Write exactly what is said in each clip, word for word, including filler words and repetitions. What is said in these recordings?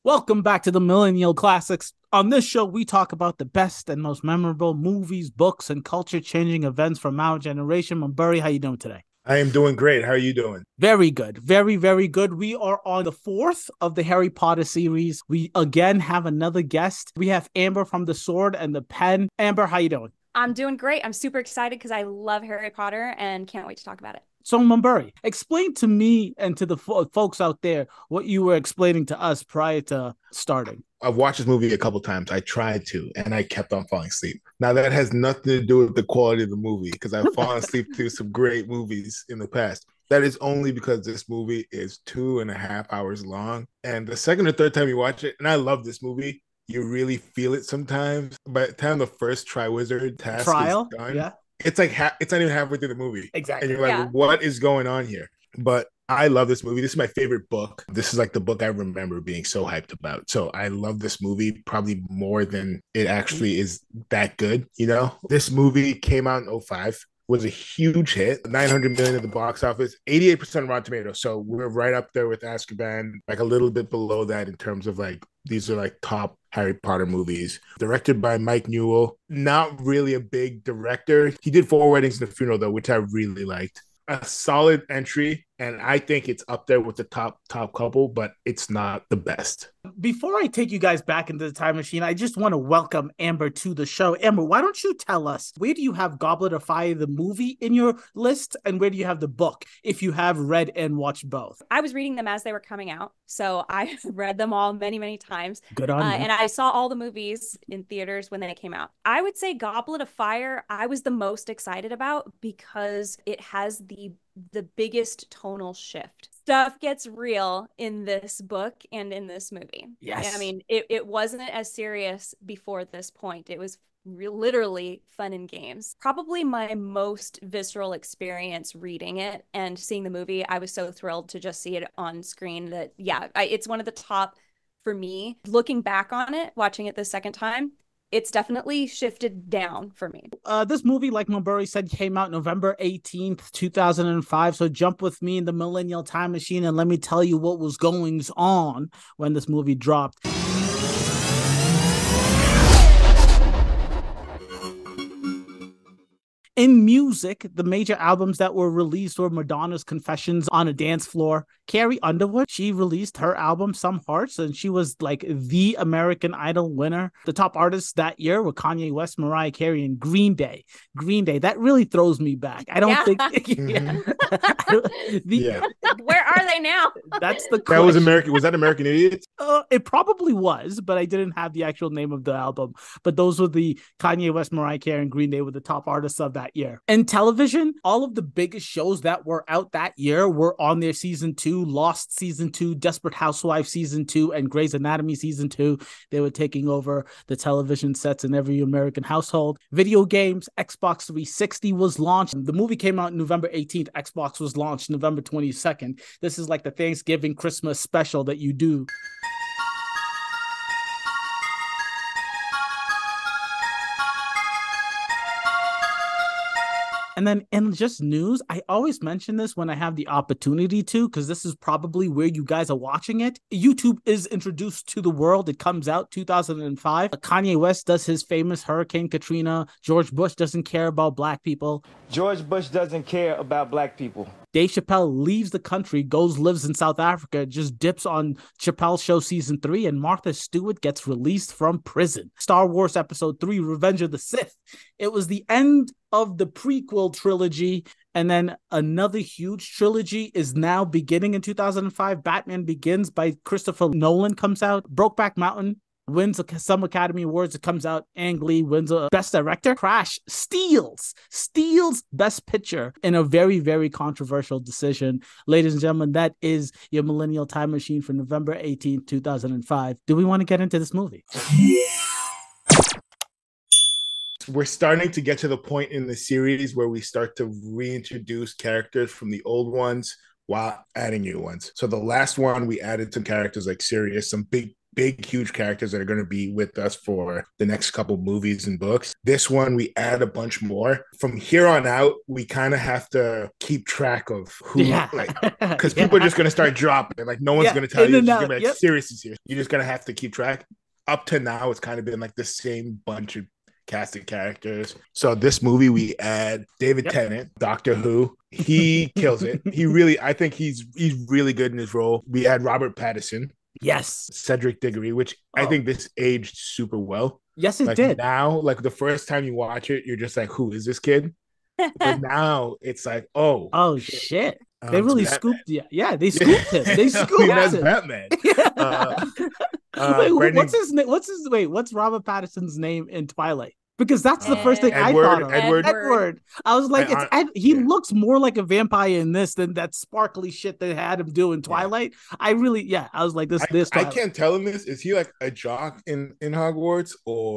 Welcome back to the Millennial Classics. On this show, we talk about the best and most memorable movies, books, and culture-changing events from our generation. Mumbury, how you doing today? I am doing great. How are you doing? Very good. Very, very good. We are on the fourth of the Harry Potter series. We again have another guest. We have Amber from The Sword and the Pen. Amber, how you doing? I'm doing great. I'm super excited because I love Harry Potter and can't wait to talk about it. So, Mumbury, explain to me and to the fo- folks out there what you were explaining to us prior to starting. I've watched this movie a couple times. I tried to, and I kept on falling asleep. Now that has nothing to do with the quality of the movie because I've fallen asleep to some great movies in the past. That is only because this movie is two and a half hours long. And the second or third time you watch it, and I love this movie, you really feel it sometimes. By the time the first Triwizard task Trial, is done, yeah, it's like ha- it's not even halfway through the movie, exactly. and you're like, Yeah. "What is going on here?" But I love this movie. This is my favorite book. This is like the book I remember being so hyped about. So I love this movie probably more than it actually is that good. You know, this movie came out in oh five, was a huge hit, nine hundred million at the box office, eighty-eight percent Rotten Tomatoes. So we're right up there with Azkaban, like a little bit below that in terms of like, these are like top Harry Potter movies. Directed by Mike Newell. Not really a big director. He did Four Weddings and a Funeral though, which I really liked. A solid entry, and I think it's up there with the top top couple, but it's not the best. Before I take you guys back into the time machine, I just want to welcome Amber to the show. Amber, why don't you tell us, where do you have Goblet of Fire, the movie, in your list, and where do you have the book, if you have read and watched both? I was reading them as they were coming out, so I read them all many, many times. Good on uh, you. And I saw all the movies in theaters when they came out. I would say Goblet of Fire, I was the most excited about because it has the the biggest tonal shift. Stuff gets real in this book and in this movie. Yes. I mean, it, it wasn't as serious before this point. It was re- literally fun and games. Probably my most visceral experience reading it and seeing the movie. I was so thrilled to just see it on screen that, yeah, I, it's one of the top for me. Looking back on it, watching it the second time, it's definitely shifted down for me. Uh, this movie, like Mumbury said, came out November eighteenth, two thousand five. So jump with me in the Millennial Time Machine and let me tell you what was going on when this movie dropped. In music, the major albums that were released were Madonna's Confessions on a Dance Floor. Carrie Underwood, she released her album Some Hearts, and she was like the American Idol winner. The top artists that year were Kanye West, Mariah Carey, and Green Day. Green Day, that really throws me back. I don't Yeah. think... Mhm. the, Yeah. Where are they now? That's the That question. was American. Was that American Idiots? Uh, it probably was, but I didn't have the actual name of the album. But those were the Kanye West, Mariah Carey, and Green Day were the top artists of that year. In television, all of the biggest shows that were out that year were on their season two, Lost season two, Desperate Housewives season two, and Grey's Anatomy season two. They were taking over the television sets in every American household. Video games, Xbox three sixty was launched. The movie came out November eighteenth. Xbox was launched November twenty-second. This is like the Thanksgiving Christmas special that you do. And then in just news, I always mention this when I have the opportunity to, because this is probably where you guys are watching it. YouTube is introduced to the world. It comes out two thousand five. Kanye West does his famous Hurricane Katrina. George Bush doesn't care about black people. George Bush doesn't care about black people. Dave Chappelle leaves the country, goes, lives in South Africa, just dips on Chappelle's Show season three, and Martha Stewart gets released from prison. Star Wars Episode three, Revenge of the Sith. It was the end of the prequel trilogy, and then another huge trilogy is now beginning in two thousand five. Batman Begins by Christopher Nolan comes out. Brokeback Mountain wins some Academy Awards. It comes out. Ang Lee wins a Best Director. Crash steals, steals Best Picture in a very, very controversial decision. Ladies and gentlemen, that is your Millennial Time Machine for November eighteenth, two thousand five. Do we want to get into this movie? We're starting to get to the point in the series where we start to reintroduce characters from the old ones while adding new ones. So the last one, we added some characters like Sirius, some big big, huge characters that are going to be with us for the next couple movies and books. This one, we add a bunch more. From here on out, we kind of have to keep track of who, Yeah. like, because Yeah. people are just going to start dropping. Like, no one's Yeah, going to tell in you. and It's just out. going to be like, Yep. Sirius is here. You're just going to have to keep track. Up to now, it's kind of been like the same bunch of casting characters. So this movie, we add David Yep. Tennant, Doctor Who. He kills it. He really, I think he's he's really good in his role. We add Robert Pattinson, Yes. Cedric Diggory, which I Oh. think this aged super well. Yes, it Like did. now, like the first time you watch it, you're just like, who is this kid? But now it's like, oh, Oh shit. shit. Um, They really Batman. scooped yeah. Yeah, they scooped him. They I scooped mean, that's him. Batman. Uh, uh, wait, who- Brendan- what's his name? What's his wait? What's Robert Pattinson's name in Twilight? Because that's the first thing I Edward- thought of. Edward- Edward. I was like, I- it's Ed, he yeah. looks more like a vampire in this than that sparkly shit they had him do in Twilight. I really, yeah, I was like, this, I, this. I Twilight. can't tell him this. Is he like a jock in in Hogwarts,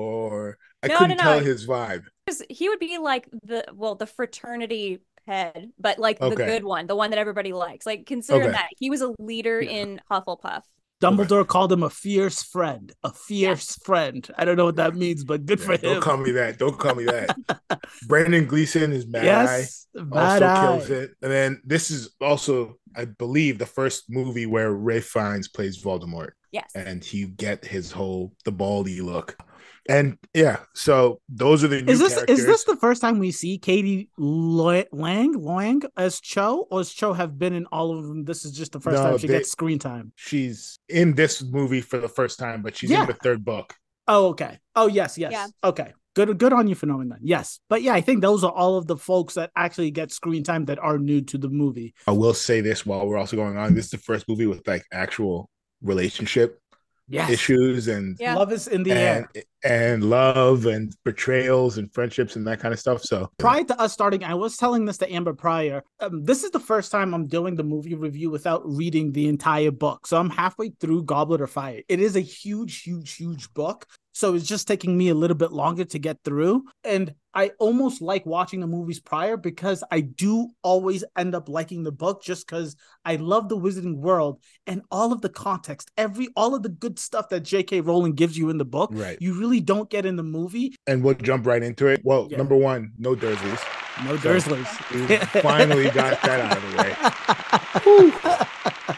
or I No, couldn't no, no. tell his vibe? Because he would be like the well, the fraternity head, but like the Okay. good one, the one that everybody likes. Like consider Okay. that he was a leader Yeah. in Hufflepuff. Dumbledore called him a fierce friend, a fierce friend. I don't know what that means, but good Yeah, for him. don't call me that. Don't call me that. Brandon Gleeson is Mad yes, Eye. Bad Also Eye. kills it. And then this is also, I believe, the first movie where Ray Fiennes plays Voldemort, Yes. and you get his whole the baldy look. And yeah, so those are the new Is this characters. is this the first time we see Katie Lo- Lang Lang as Cho, or has Cho have been in all of them? This is just the first No, time she they- gets screen time. She's in this movie for the first time, but she's Yeah. in the third book. Oh, okay. Oh, yes, yes. Yeah. Okay. Good good on you for knowing that. Yes. But yeah, I think those are all of the folks that actually get screen time that are new to the movie. I will say this while we're also going on. This is the first movie with like actual relationship Yes. issues and Yeah. Love is in the and air. and love and betrayals and friendships and that kind of stuff. So Prior to us starting, I was telling this to Amber prior. Um, this is the first time I'm doing the movie review without reading the entire book. So I'm halfway through Goblet of Fire. It is a huge, huge, huge book. So it's just taking me a little bit longer to get through. And I almost like watching the movies prior because I do always end up liking the book just because I love the Wizarding World and all of the context, every all of the good stuff that J K Rowling gives you in the book. Right. You really don't get in the movie. and we'll jump right into it. Well, Yeah. number one, no Dursleys. No So, Dursleys. we finally got that out of the way.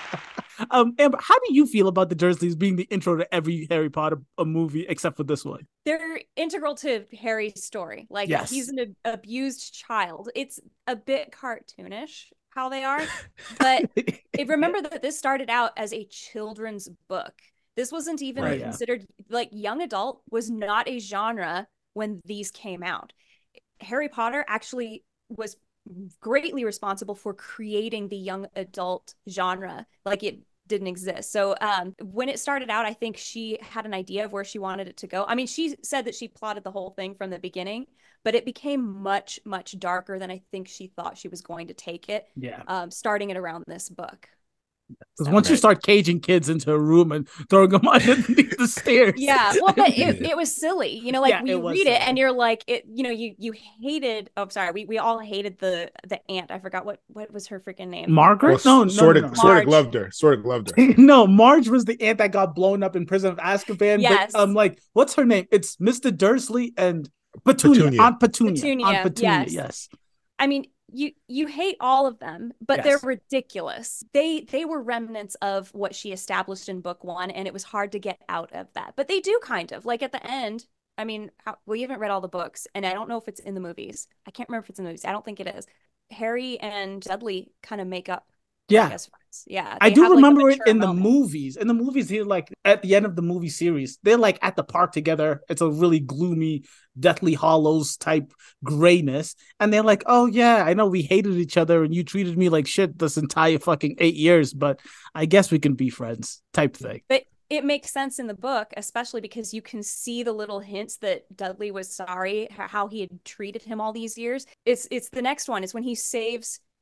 um, Amber, how do you feel about the Dursleys being the intro to every Harry Potter a movie except for this one? They're integral to Harry's story. Like Yes. he's an ab- abused child. It's a bit cartoonish how they are, but it, remember that this started out as a children's book. This wasn't even Right. considered like young adult was not a genre when these came out. Harry Potter actually was greatly responsible for creating the young adult genre. Like it didn't exist. So um, when it started out, I think she had an idea of where she wanted it to go. I mean, she said that she plotted the whole thing from the beginning, but it became much, much darker than I think she thought she was going to take it, Yeah. um, starting it around this book. Because So- once you Right. start caging kids into a room and throwing them underneath the stairs. Yeah, well, but it, Yeah. it was silly, you know. Like Yeah, we it was read it, silly. and you're like, it, you know, you you hated. Oh, sorry, we we all hated the the aunt. I forgot what what was her freaking name. Margaret? Well, no, no, sort no, of, no. sort of Marge. loved her. Sort of loved her. No, Marge was the aunt that got blown up in Prison of Azkaban. Yes. But, um, like, what's her name? It's Mister Dursley and Petunia. Petunia. Aunt Petunia. Petunia, Aunt Petunia, yes. yes. I mean, you you hate all of them, but Yes. they're ridiculous. They they were remnants of what she established in book one, and it was hard to get out of that. But they do kind of like at the end. I mean, how, we haven't read all the books, and I don't know if it's in the movies. I can't remember if it's in the movies. I don't think it is. Harry and Dudley kind of make up. I Yeah. guess friends. Yeah, I they do have, like, a remember it mature in the moment. movies. In the movies, they're like at the end of the movie series, they're like at the park together. It's a really gloomy, Deathly Hollows type grayness. And they're like, oh, yeah, I know we hated each other and you treated me like shit this entire fucking eight years, but I guess we can be friends type thing. But it makes sense in the book, especially because you can see the little hints that Dudley was sorry h- how he had treated him all these years. It's it's the next one. It's when he saves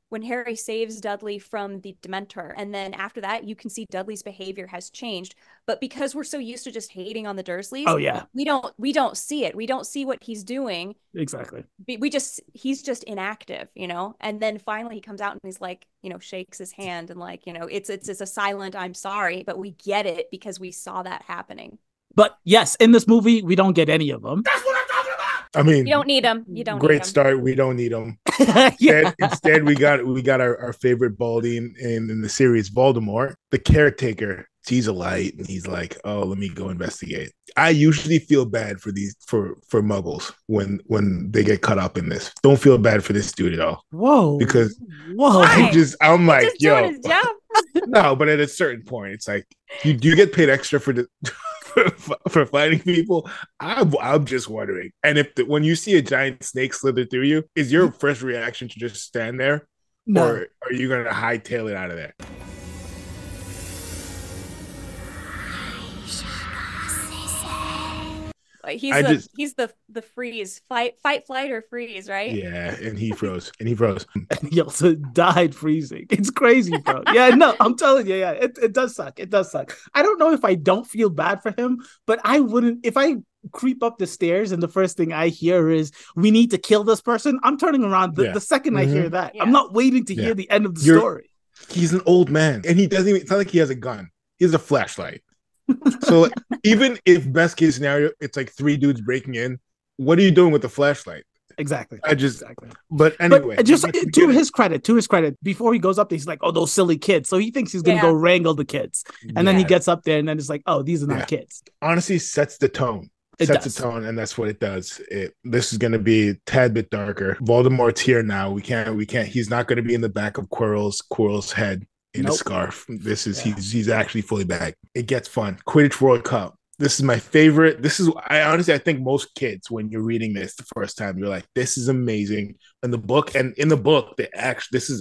when Harry saves Dudley from the Dementor. And then after that, you can see Dudley's behavior has changed. But because we're so used to just hating on the Dursleys, Oh yeah, we don't we don't see it. We don't see what he's doing. exactly. We we just he's just inactive, you know. And then finally he comes out and he's like, you know, shakes his hand and like, you know, it's it's it's a silent "I'm sorry," but we get it because we saw that happening. But yes, in this movie, we don't get any of them. I mean, You don't need them. You don't. great need them. start. We don't need them. yeah. Instead, instead, we got we got our, our favorite Baldy in, in, in the series, Voldemort, the caretaker. Sees a light and he's like, "Oh, let me go investigate." I usually feel bad for these for for Muggles when when they get caught up in this. Don't feel bad for this dude at all. Whoa. Because whoa. I just I'm like, Just yo, doing his job. no, but at a certain point, it's like you do you get paid extra for the for, for fighting people. I'm I'm just wondering. And if the, when you see a giant snake slither through you, is your first reaction to just stand there, No. or are you gonna hightail it out of there? Like, he's I the just- he's the the freeze fight fight flight or freeze, right? Yeah, and he froze, and he froze. He also died freezing. It's crazy, bro. Yeah, no, I'm telling you, yeah, it, it does suck. It does suck. I don't know if I don't feel bad for him, but I wouldn't if I creep up the stairs and the first thing I hear is we need to kill this person. I'm turning around the, Yeah. the second I hear Mhm. that. Yeah. I'm not waiting to Yeah. hear the end of the You're- story. He's an old man, and he doesn't even. It's not like he has a gun. He has a flashlight. So like, even if best case scenario, it's like three dudes breaking in. What are you doing with the flashlight? Exactly. I just. Exactly. But anyway, But just back the to beginning. his credit, to his credit, before he goes up there, he's like, "Oh, those silly kids." So he thinks he's gonna Yeah. go wrangle the kids, and then he Yeah. gets up there, and then it's like, "Oh, these are not Yeah. kids." honestly sets the tone. It sets does. the tone, and that's what it does. It this is going to be a tad bit darker. Voldemort's here now. We can't. We can't. He's not going to be in the back of Quirrell's Quirrell's head in Nope. a scarf. This is Yeah. he's he's actually fully back. It gets fun. Quidditch World Cup. This is my favorite. This is I honestly I think most kids when you're reading this the first time you're like this is amazing. In the book and in the book they actually this is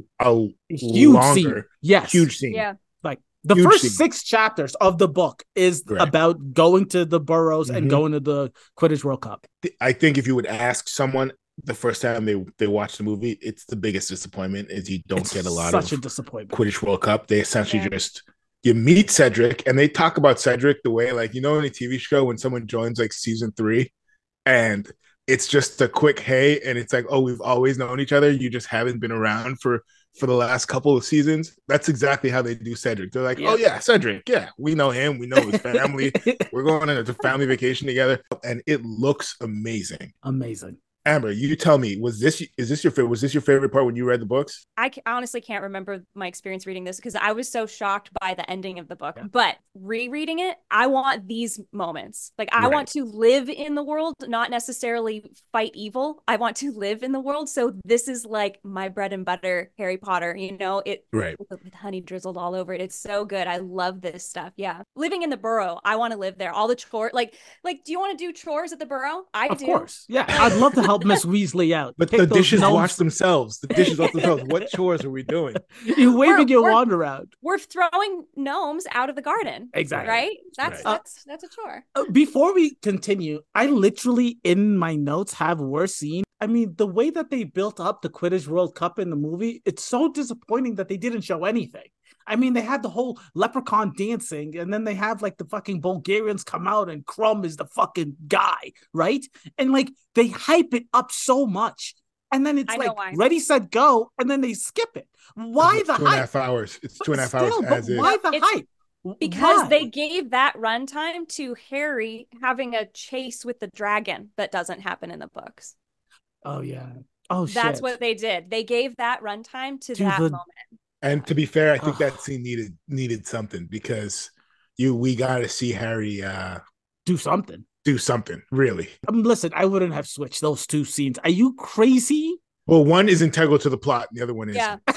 a Huge longer scene. Yes. huge scene. Yeah. Like the Huge first scene. six chapters of the book is Correct. about going to the Burrows and Mhm. going to the Quidditch World Cup. I think if you would ask someone the first time they they watch the movie, it's the biggest disappointment is you don't It's get a lot such of a disappointment. Quidditch World Cup. They essentially Yeah. just you meet Cedric and they talk about Cedric the way like you know in a T V show when someone joins like season three and it's just a quick hey and it's like oh we've always known each other you just haven't been around for for the last couple of seasons. That's exactly how they do Cedric. They're like Yeah. oh yeah Cedric, yeah we know him, we know his family. We're going on a family vacation together and it looks amazing. Amazing. Amber, you tell me, was this is this your favorite? Was this your favorite part when you read the books? I ca- honestly can't remember my experience reading this because I was so shocked by the ending of the book. Yeah. But rereading it, I want these moments. Like I Right. want to live in the world, not necessarily fight evil. I want to live in the world. So this is like my bread and butter Harry Potter, you know, it Right. with, with honey drizzled all over it. It's so good. I love this stuff. Yeah. Living in the Burrow, I want to live there. All the chore like like do you want to do chores at the Burrow? I Of do. course. Yeah. I'd love to help Miss Weasley out. But Pick the those dishes gnomes. wash themselves. The dishes wash themselves. What chores are we doing? You waving We're- your we're- wand around. We're throwing gnomes out of the garden. Exactly. Right? That's Right. that's that's a chore. Uh, Before we continue, I literally in my notes have worst scene. I mean, the way that they built up the Quidditch World Cup in the movie, it's so disappointing that they didn't show anything. I mean, they had the whole leprechaun dancing, and then they have like the fucking Bulgarians come out, and Crumb is the fucking guy, right? And like they hype it up so much, and then it's I know like why. ready, set, go, and then they skip it. Why It's the two and a hype? half hours. It's But two and a half still, hours but as is. why the It's hype? Because Why? they gave that runtime to Harry having a chase with the dragon that doesn't happen in the books. Oh yeah. Oh shit. That's what they did. They gave that runtime to To that the- moment. And to be fair, I think Ugh. that scene needed needed something because you we got to see Harry uh, do something. do something really. Um, listen, I wouldn't have switched those two scenes. Are you crazy? Well, one is integral to the plot, and the other one is. Yeah.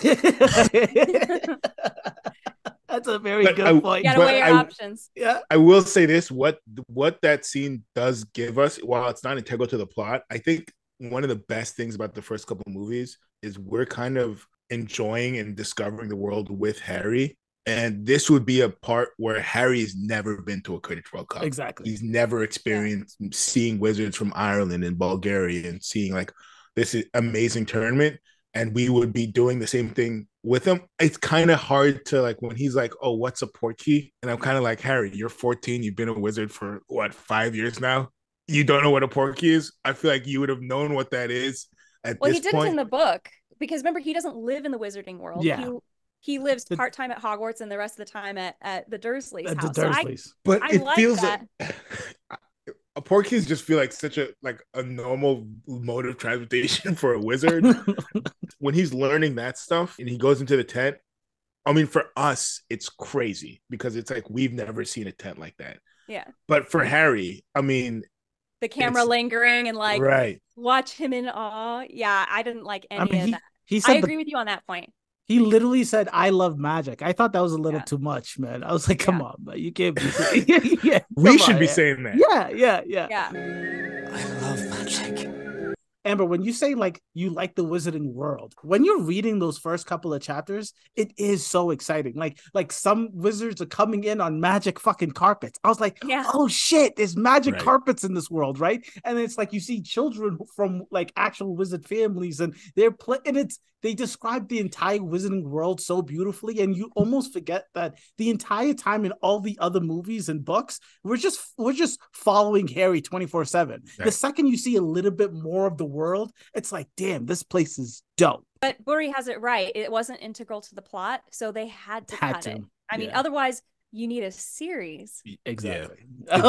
That's a very But good I- point. You gotta But weigh your I- options. Yeah. I will say this: what what that scene does give us, while it's not integral to the plot, I think one of the best things about the first couple movies is we're kind of enjoying and discovering the world with Harry. And this would be a part where Harry has never been to a Quidditch World Cup. Exactly. He's never experienced seeing wizards from Ireland and Bulgaria and seeing like this amazing tournament. and we would be doing the same thing with him. It's kind of hard to like when he's like, "Oh, what's a portkey?" And I'm kind of like, "Harry, you're fourteen. You've been a wizard for what five years now. You don't know what a portkey is? I feel like you would have known what that is at Well, this he didn't point." in the book because remember he doesn't live in the wizarding world. Yeah. He, he lives The- part time at Hogwarts and the rest of the time at, at the Dursleys' The house. Dursleys. So But I it like feels that. like a portkeys just feel like such a like a normal mode of transportation for a wizard. When he's learning that stuff and he goes into the tent, I mean, for us, it's crazy because it's like we've never seen a tent like that. Yeah. But for Harry, I mean, The camera It's- lingering and like right. watch him in awe. Yeah, I didn't like any I mean, of he, that. he I said the, agree with you on that point. he literally said, "I love magic." I thought that was a little Yeah. too much, man. I was like, "Come Yeah. on, man. You can't be saying yeah, We come should on, be yeah. saying that. Yeah, yeah, yeah. Yeah. I love magic. Amber, when you say like you like the wizarding world, when you're reading those first couple of chapters, it is so exciting. Like, like some wizards are coming in on magic fucking carpets. I was like, Yeah. oh shit, there's magic Right. carpets in this world, right? And it's like you see children from like actual wizard families, and they're playing. And it's they describe the entire wizarding world so beautifully, and you almost forget that the entire time in all the other movies and books, we're just we're just following Harry twenty-four seven. The Right. second you see a little bit more of the world, it's like, damn, this place is dope. But Buri has it right. It wasn't integral to the plot, so they had to Had cut to. it. I mean, Yeah. otherwise you need a series. Exactly.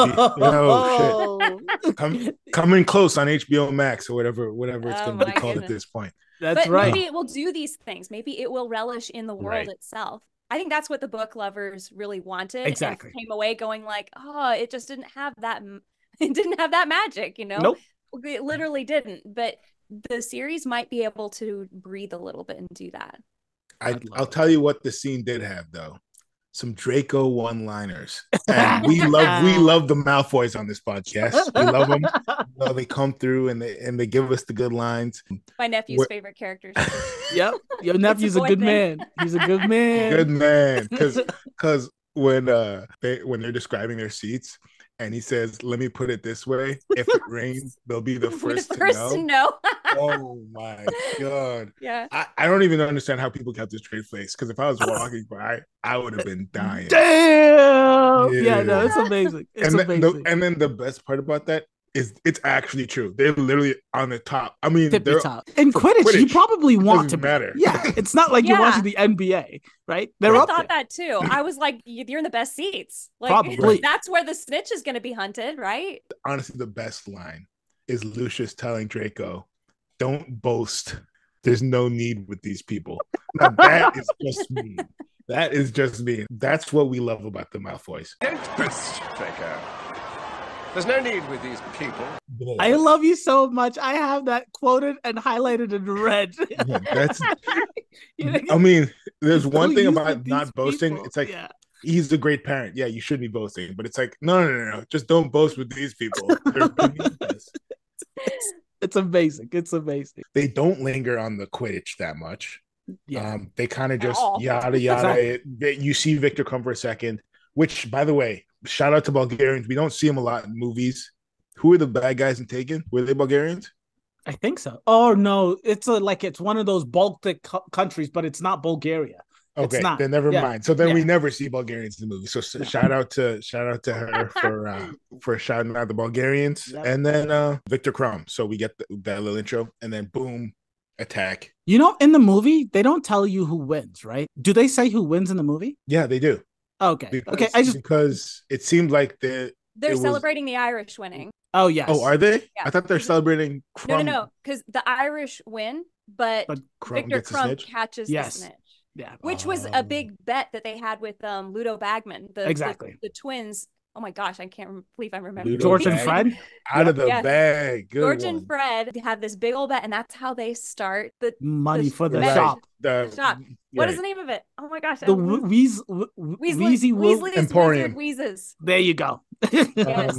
Oh, Come, coming close on H B O Max or whatever, whatever it's Oh going to be my called at goodness. this point. That's But right. maybe it will do these things. Maybe it will relish in the world Right. itself. I think that's what the book lovers really wanted. Exactly. And came away going like, oh, it just didn't have that. m- It didn't have that magic, you know. Nope. It literally didn't. But the series might be able to breathe a little bit and do that. I, I'd love I'll it. tell you what the scene did have though. Some Draco one-liners, and we love we love the Malfoys on this podcast. We love them. You know, they come through and they and they give us the good lines. My nephew's What- favorite characters. Yep. Your nephew's a boy good thing. man. He's a good man. Good man, because because when uh they when they're describing their seats, and he says, "Let me put it this way: if it rains, they'll be the We're first, the first to to know." know. Oh my god! Yeah. I, I don't even understand how people kept this straight face. Because if I was walking by, I would have been dying. Damn. Yeah, Yeah. no, it's amazing. It's and, then amazing. the, and then the best part about that is it's actually true. They're literally on the top. I mean, Tippy they're top. In for Quidditch, you Quidditch, probably want to doesn't be. matter. Yeah, it's not like you're Yeah. watching the N B A, right? They're I up thought there. that too. I was like, y- you're in the best seats. Like Probably. that's where the snitch is going to be hunted, right? honestly the best line is Lucius telling Draco, "Don't boast. There's no need with these people." Now that is just me. That is just me. That's what we love about the Malfoys. Don't boast, Draco. There's no need with these people. I love you so much. I have that quoted and highlighted in red. Yeah, that's. You know, I mean, there's one don't thing use about with not these boasting. people. It's like Yeah. he's a great parent. Yeah, you should be boasting, but it's like no, no, no, no. Just don't boast with these people. They're beneath us. It's, it's amazing. It's amazing. They don't linger on the Quidditch that much. Yeah. Um, they kind of At just all. yada yada. Exactly. It, they- you see Victor come for a second, which, by the way, shout out to Bulgarians. We don't see them a lot in movies. Who are the bad guys in Taken? Were they Bulgarians? I think so. Oh no, it's a, like it's one of those Baltic co- countries, but it's not Bulgaria. It's Okay, not. then never Yeah. mind. So then we Yeah. never see Bulgarians in the movie. So s- shout out to shout out to her for uh, for shouting out the Bulgarians, Yep. and then uh, Victor Crumb. So we get the, that little intro, and then boom, attack. You know, in the movie, they don't tell you who wins, right? Do they say who wins in the movie? Yeah, they do. Okay. Because, okay. I just. because it seemed like the They're It was- celebrating the Irish winning. Oh yes. oh are they? Yeah. I thought they're celebrating. No, Crumb, no, no, because the Irish win, but, But Crumb Victor gets a Crumb snitch? catches Yes. the snitch, Yeah. which was Oh. a big bet that they had with um Ludo Bagman. The, the- Exactly. The, twins. Oh my gosh, I can't rem- believe I remember. Ludo George and Bag. Fred. Out of the Yes. bag. Good George one. and Fred have this big old bet, and that's how they start the. Money The for the Right. shop. The, The shop. What is right. the name of it? Oh my gosh, The I'm losing- Weez, Weez, Weasley, Weezy Wo- Weasley's Emporium. Wizard Wheezes. There you go. Yes. Um,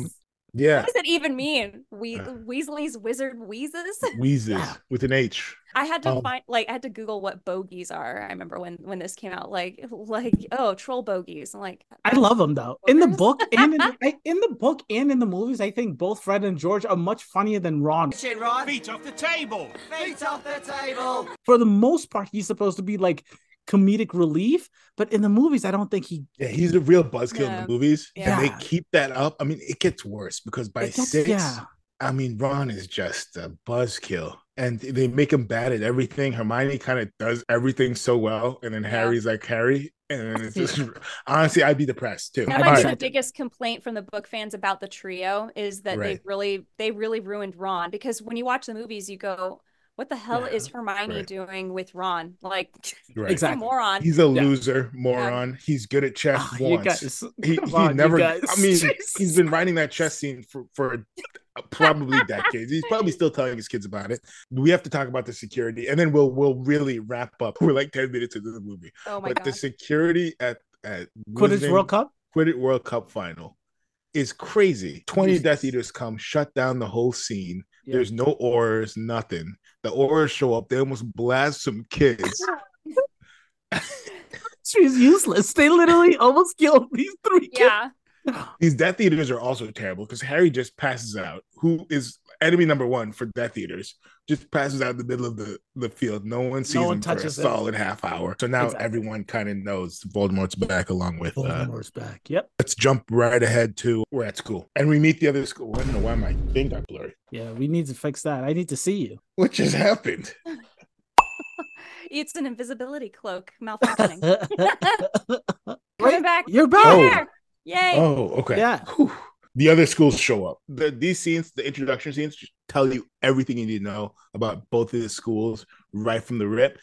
Yeah. What does it even mean? We Uh. Weasley's wizard wheezes? Wheezes Yeah. with an H. I had to Um, find like I had to Google what bogeys are. I remember when when this came out, like like oh troll bogeys. I'm like I love them though. In the boogers? book and in the, I, in the book and in the movies, I think both Fred and George are much funnier than Ron. Chin, Ron. Feet off the table. Feet off the table. For the most part, he's supposed to be like comedic relief, but in the movies, I don't think he. Yeah, he's a real buzzkill in Yeah. the movies. Yeah. And they keep that up. I mean, it gets worse because by It gets- six, yeah. I mean, Ron is just a buzzkill. And they make him bad at everything. Hermione kind of does everything so well. And then Yeah. Harry's like Harry. And then it's just, honestly, I'd be depressed too. That I'd might be be All the biggest complaint from the book fans about the trio is that Right. they really they really ruined Ron, because when you watch the movies, you go, what the hell Yeah. is Hermione Right. doing with Ron? Like, Right. he's a Exactly. moron. He's a Yeah. loser, moron. He's good at chess Ah, you once. guys, he come he on, you never, guys. I mean, Jesus. he's been writing that chess scene for, for probably decades. He's probably still telling his kids about it. We have to talk about the security, and then we'll we'll really wrap up. We're like ten minutes into the movie. Oh my But god. the security at at Quidditch Wizarding- World Cup. Quidditch World Cup final is crazy. twenty Jesus. Death Eaters come, shut down the whole scene. Yeah. There's no Aurors, nothing. The Aurors show up. They almost blast some kids. She's useless. They literally almost killed these three kids. Yeah. These Death Eaters are also terrible because Harry just passes out, who is enemy number one for Death Eaters, just passes out in the middle of the, the field. No one sees one him for a touches him. solid half hour. So now Exactly. everyone kind of knows Voldemort's back along with uh, Voldemort's back. Yep. let's jump right ahead to we're at school. And we meet the other school. I don't know why my thing got blurry. Yeah, we need to fix that. I need to see you. What just happened? It's an invisibility cloak malfunctioning. Wait, Coming back. you're back. Oh. There. Yay. Oh, okay. Yeah. Whew. The other schools show up. The, these scenes, the introduction scenes, just tell you everything you need to know about both of the schools right from the rip.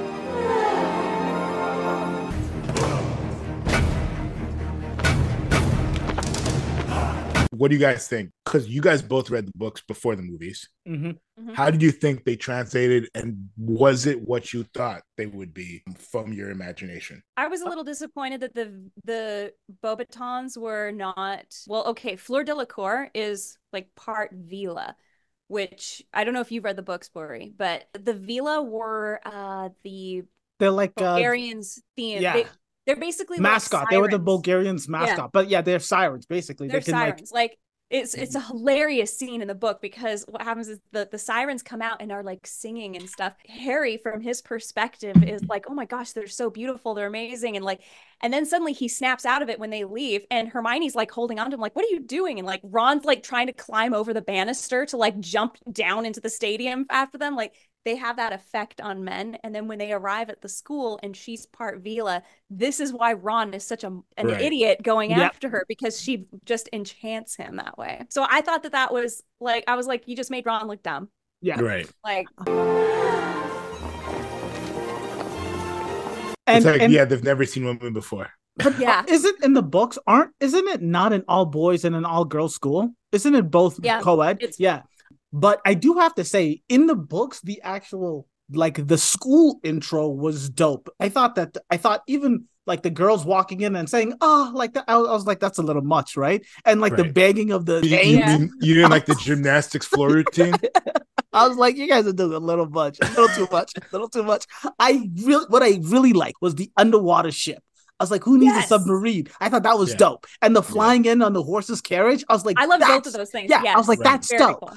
What do you guys think? Because you guys both read the books before the movies. hmm Mhm. How did you think they translated, and was it what you thought they would be from your imagination? I was a little disappointed that the the Beauxbatons were not well. Okay, Fleur Delacour is like part Vila, which I don't know if you've read the books, Bori, but the Vila were uh the They're like uh, Bulgarians theme. yeah. They, they're basically mascot. Like They were the sirens. Bulgarians mascot, but yeah, they're sirens basically. They're they can sirens. Like, it's it's a hilarious scene in the book because what happens is the, the sirens come out and are like singing and stuff. Harry, from his perspective, is like, oh my gosh, they're so beautiful, they're amazing. And like, and then suddenly he snaps out of it when they leave, and Hermione's like holding on to him, like, what are you doing? And like Ron's like trying to climb over the banister to like jump down into the stadium after them. Like, they have that effect on men. And then when they arrive at the school and she's part Vila, this is why Ron is such a, an Right. idiot going Yep. after her, because she just enchants him that way. So I thought that that was like, I was like, you just made Ron look dumb. yeah. Right. Like, And, it's like, and yeah, they've never seen women before. but Yeah. isn't in the books aren't isn't it not an all boys and an all girls school? Isn't it both Yeah, co-ed? it's- Yeah. But I do have to say, in the books, the actual like the school intro was dope. I thought that I thought even like the girls walking in and saying, "Oh," like that. I was, I was like, "That's a little much," right? And like the Right. banging of the You, you, game, Yeah. mean- you didn't like the gymnastics floor routine? I was like, "You guys are doing a little much, a little too much, a little too much." I really, what I really liked was the underwater ship. I was like, "Who needs Yes. a submarine?" I thought that was Yeah. dope, and the flying in on the horse's carriage. I was like, I love both "That's- of those things. Yeah, I was Yes. like, Right. "That's Very dope." cool.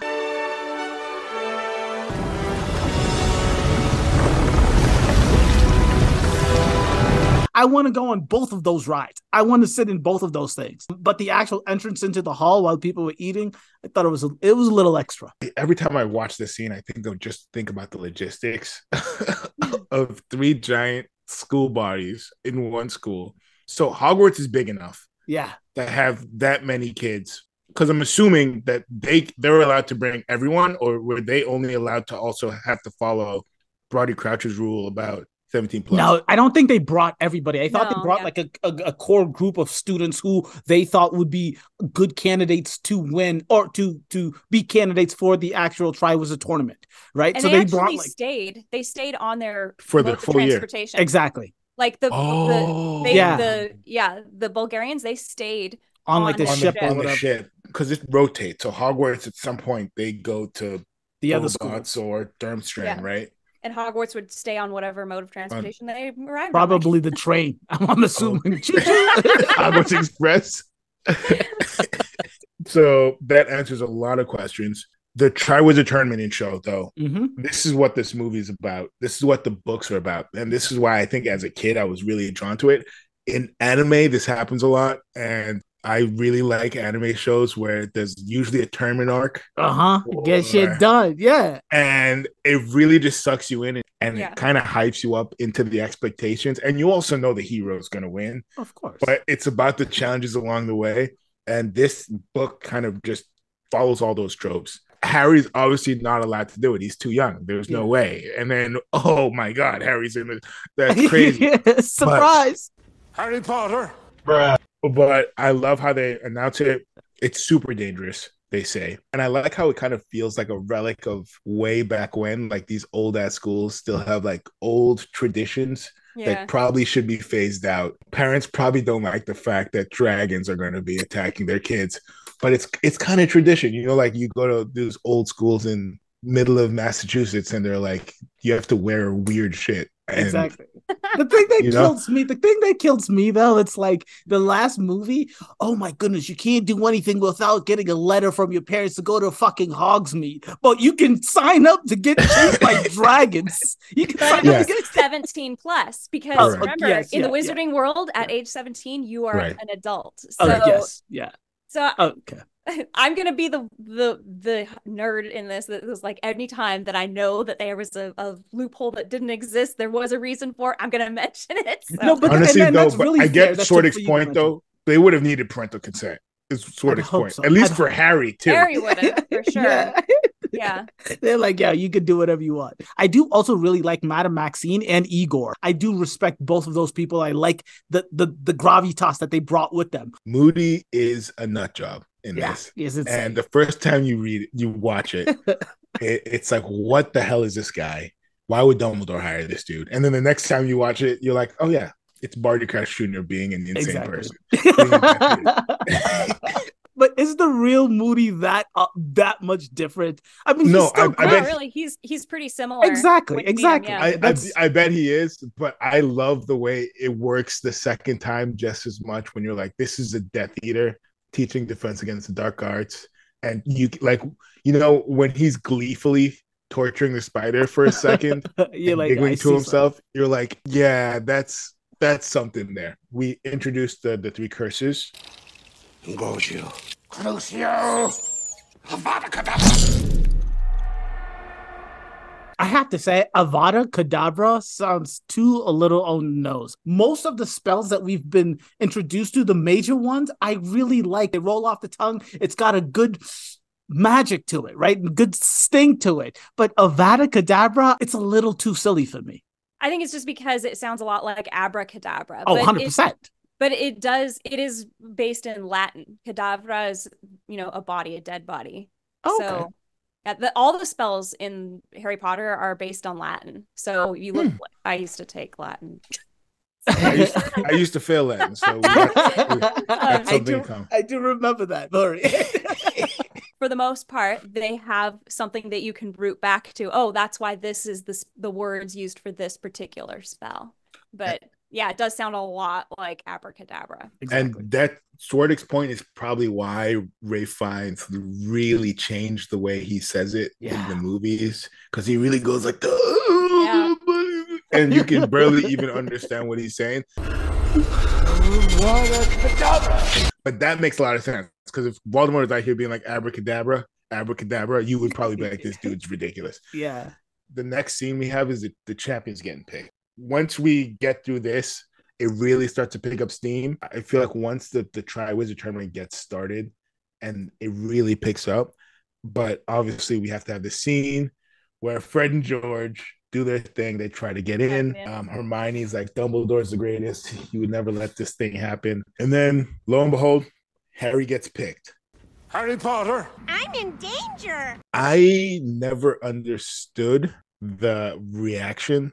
I want to go on both of those rides. I want to sit in both of those things. But the actual entrance into the hall while people were eating, I thought it was a, it was a little extra. Every time I watch this scene, I think of just think about the logistics of three giant school bodies in one school. So Hogwarts is big enough Yeah, to have that many kids. Because I'm assuming that they they're allowed to bring everyone, or were they only allowed to also have to follow Brody Crouch's rule about seventeen plus? no, I don't think they brought everybody. I thought they No, brought yeah. like a, a, a core group of students who they thought would be good candidates to win or to to be candidates for the actual Triwizard tournament, right? And so they, they, actually brought like stayed. They stayed on their For the mode of full year. transportation. exactly Like the, Oh, the they, Yeah. the yeah, the Bulgarians, they stayed on like On the the on ship the, or on the whatever. ship. because it rotates. So Hogwarts at some point they go to The other Hogwarts schools. or Durmstrang, Yeah. right? And Hogwarts would stay on whatever mode of transportation they arrived Probably on. the train. I'm assuming. Hogwarts Express. So that answers a lot of questions. The Triwizard Tournament show, though, Mm-hmm. this is what this movie is about. This is what the books are about. And this is why I think as a kid, I was really drawn to it. In anime, this happens a lot. And I really like anime shows where there's usually a tournament arc. Uh-huh. Get Or- shit done. Yeah. And it really just sucks you in and Yeah. it kind of hypes you up into the expectations. And you also know the hero is going to win. Of course. But it's about the challenges along the way. And this book kind of just follows all those tropes. Harry's obviously not allowed to do it. He's too young. There's no Yeah. way. And then, oh my God, Harry's in it. That's crazy. Surprise. Harry Potter. But I love how they announce it. It's super dangerous, they say. And I like how it kind of feels like a relic of way back when, like these old ass schools still have like old traditions Yeah. that probably should be phased out. Parents probably don't like the fact that dragons are going to be attacking their kids, but it's it's kind of tradition, you know. Like you go to these old schools in middle of Massachusetts, and they're like, you have to wear weird shit. And, Exactly. The thing that You know? kills me, the thing that kills me though, it's like the last movie. Oh my goodness, you can't do anything without getting a letter from your parents to go to fucking Hogsmeade. But you can sign up to get chased by dragons. You can But sign Yeah. up to it's get seventeen plus because Correct. remember Yes, in the yeah, yeah. wizarding world at age seventeen you are Right. an adult. So Oh, yes, yeah. so Okay. I'm gonna be the the the nerd in this that was like anytime that I know that there was a, a loophole that didn't exist, there was a reason for it, I'm gonna mention it. So. No, but honestly, and then though, that's but really I fair. get That's Swordic's just for you to point, though. They would have needed parental consent. Is Swordic's hope point. so. At least I'd for hope- Harry, too. Harry would have for sure. Yeah. Yeah. They're like, yeah, you can do whatever you want. I do also really like Madame Maxine and Igor. I do respect both of those people. I like the the the gravitas that they brought with them. Moody is a nut job in Yeah, this. yes, it's And the first time you read it, you watch it, it, it's like, what the hell is this guy? Why would Dumbledore hire this dude? And then the next time you watch it, you're like, oh yeah, it's Barty Crouch Junior being an insane Exactly. person. Being a bad dude. But is the real Moody that uh, that much different? I mean, No, he's still I- I Not great. bet- really. He's he's pretty similar. Exactly, when you meet exactly. him, I, yeah. I, That's- I bet he is, but I love the way it works the second time just as much when you're like, this is a Death Eater teaching defense against the dark arts. And you like, you know, when he's gleefully torturing the spider for a second, You're and like, giggling I to see himself, you're like, yeah, that's that's something there. We introduced the, the three curses. Crucio. Crucio. Avada Kedavra. I have to say, Avada Kedavra sounds too a little on the nose. Most of the spells that we've been introduced to, the major ones, I really like. They roll off the tongue. It's got a good magic to it, right? Good sting to it. But Avada Kedavra, it's a little too silly for me. I think it's just because it sounds a lot like abracadabra. Oh, but one hundred it- percent. But it does, it is based in Latin. Cadavra is, you know, a body, a dead body. Okay. So yeah, the, all the spells in Harry Potter are based on Latin. So you look, Hmm. I used to take Latin. I used, I used to fail Latin, so we got, we got I, something do, in common. I do remember that, Lori. For the most part, they have something that you can root back to. Oh, that's why this is this, the words used for this particular spell. But yeah, it does sound a lot like abracadabra. Exactly. And that Swordic's point is probably why Ray Fiennes really changed the way he says it Yeah. in the movies, because he really goes like, Yeah. and you can barely even understand what he's saying. But that makes a lot of sense, because if Voldemort is out here being like abracadabra, abracadabra, you would probably be like, this dude's ridiculous. Yeah. The next scene we have is the, the champions getting picked. Once we get through this, it really starts to pick up steam. I feel like once the, the Triwizard Tournament gets started, and it really picks up. But obviously, we have to have the scene where Fred and George do their thing. They try to get in. Yeah. Um, Hermione's like, Dumbledore's the greatest. He would never let this thing happen. And then, lo and behold, Harry gets picked. Harry Potter. I'm in danger. I never understood the reaction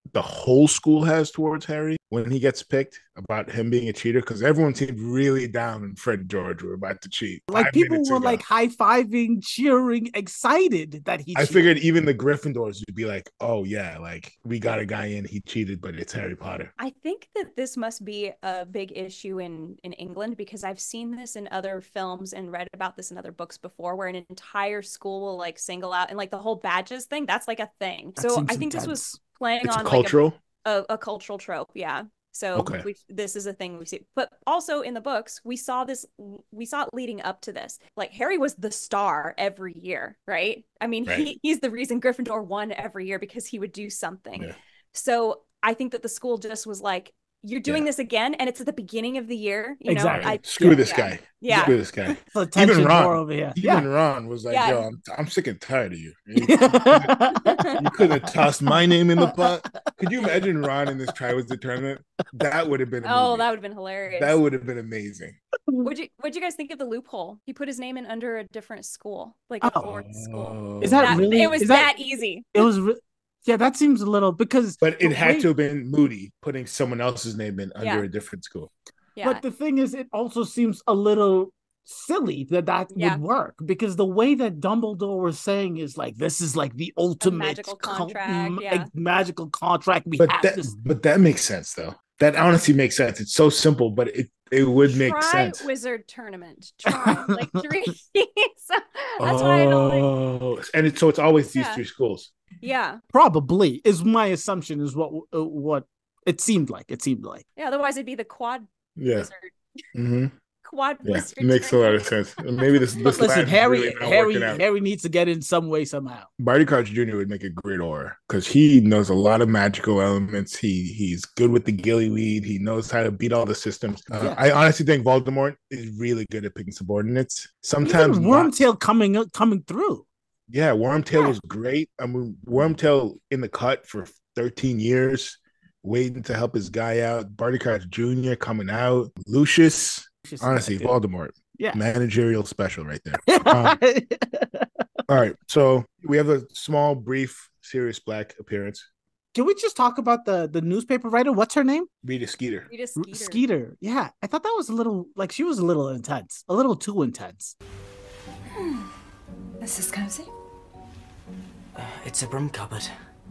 the whole school has towards Harry when he gets picked about him being a cheater, because everyone seemed really down when Fred and George were about to cheat. Like people were ago. like high-fiving, cheering, excited that he I cheated. figured even the Gryffindors would be like, oh yeah, like we got a guy in, he cheated, but it's Harry Potter. I think that this must be a big issue in, in England, because I've seen this in other films and read about this in other books before, where an entire school will like single out, and like the whole badges thing, that's like a thing. That so I think intense. This was playing it's on cultural. Like a, a, a cultural trope. Yeah. So okay. we, this is a thing we see, but also in the books, we saw this, we saw it leading up to this. Like Harry was the star every year, right? I mean, right. He, he's the reason Gryffindor won every year, because he would do something. Yeah. So I think that the school just was like, you're doing yeah. this again, and it's at the beginning of the year. You exactly. know, I, Screw yeah, this yeah. guy. Yeah. Screw this guy. Even Ron, over here. even yeah. Ron was like, yeah. "Yo, I'm, I'm sick and tired of you. You couldn't, you couldn't have tossed my name in the pot." Could you imagine Ron in this Triwizard Tournament? That would have been. A oh, movie. that would have been hilarious. That would have been amazing. Would you Would you guys think of the loophole? He put his name in under a different school, like a oh. fourth school. Is that, that really? It was that, that easy. It was. Re- Yeah, that seems a little because. But it had to have been Moody putting someone else's name in under yeah. a different school. Yeah. But the thing is, it also seems a little silly that that yeah. would work, because the way that Dumbledore was saying is like, this is like the ultimate a magical contract, con- yeah. magical contract. We but have that, this. But that makes sense, though. That honestly makes sense. It's so simple, but it it would make Try sense. Wizard tournament. Try like three. so that's oh, why I don't like. And it, so it's always these yeah. three schools. Yeah, probably is my assumption. Is what uh, what it seemed like. It seemed like. Yeah, otherwise it'd be the quad. Yeah. Wizard. Mm-hmm. Quad yeah, wizard. It makes a lot of sense. Maybe this. this Listen, Harry. Really Harry. Harry needs to get in some way somehow. Barty Crouch Junior would make a great Auror, because he knows a lot of magical elements. He he's good with the gillyweed. He knows how to beat all the systems. Uh, yeah. I honestly think Voldemort is really good at picking subordinates. Sometimes even Wormtail not... coming coming through. Yeah, Wormtail yeah. was great. I mean, Wormtail in the cut for thirteen years, waiting to help his guy out. Barty Crouch Junior coming out. Lucius. Honestly, Voldemort. Yeah. Managerial special right there. Um, all right. So we have a small, brief Sirius Black appearance. Can we just talk about the, the newspaper writer? What's her name? Rita Skeeter. Rita Skeeter. Skeeter. Yeah. I thought that was a little, like, she was a little intense. A little too intense. Hmm. This is cozy. Uh, it's a broom cupboard.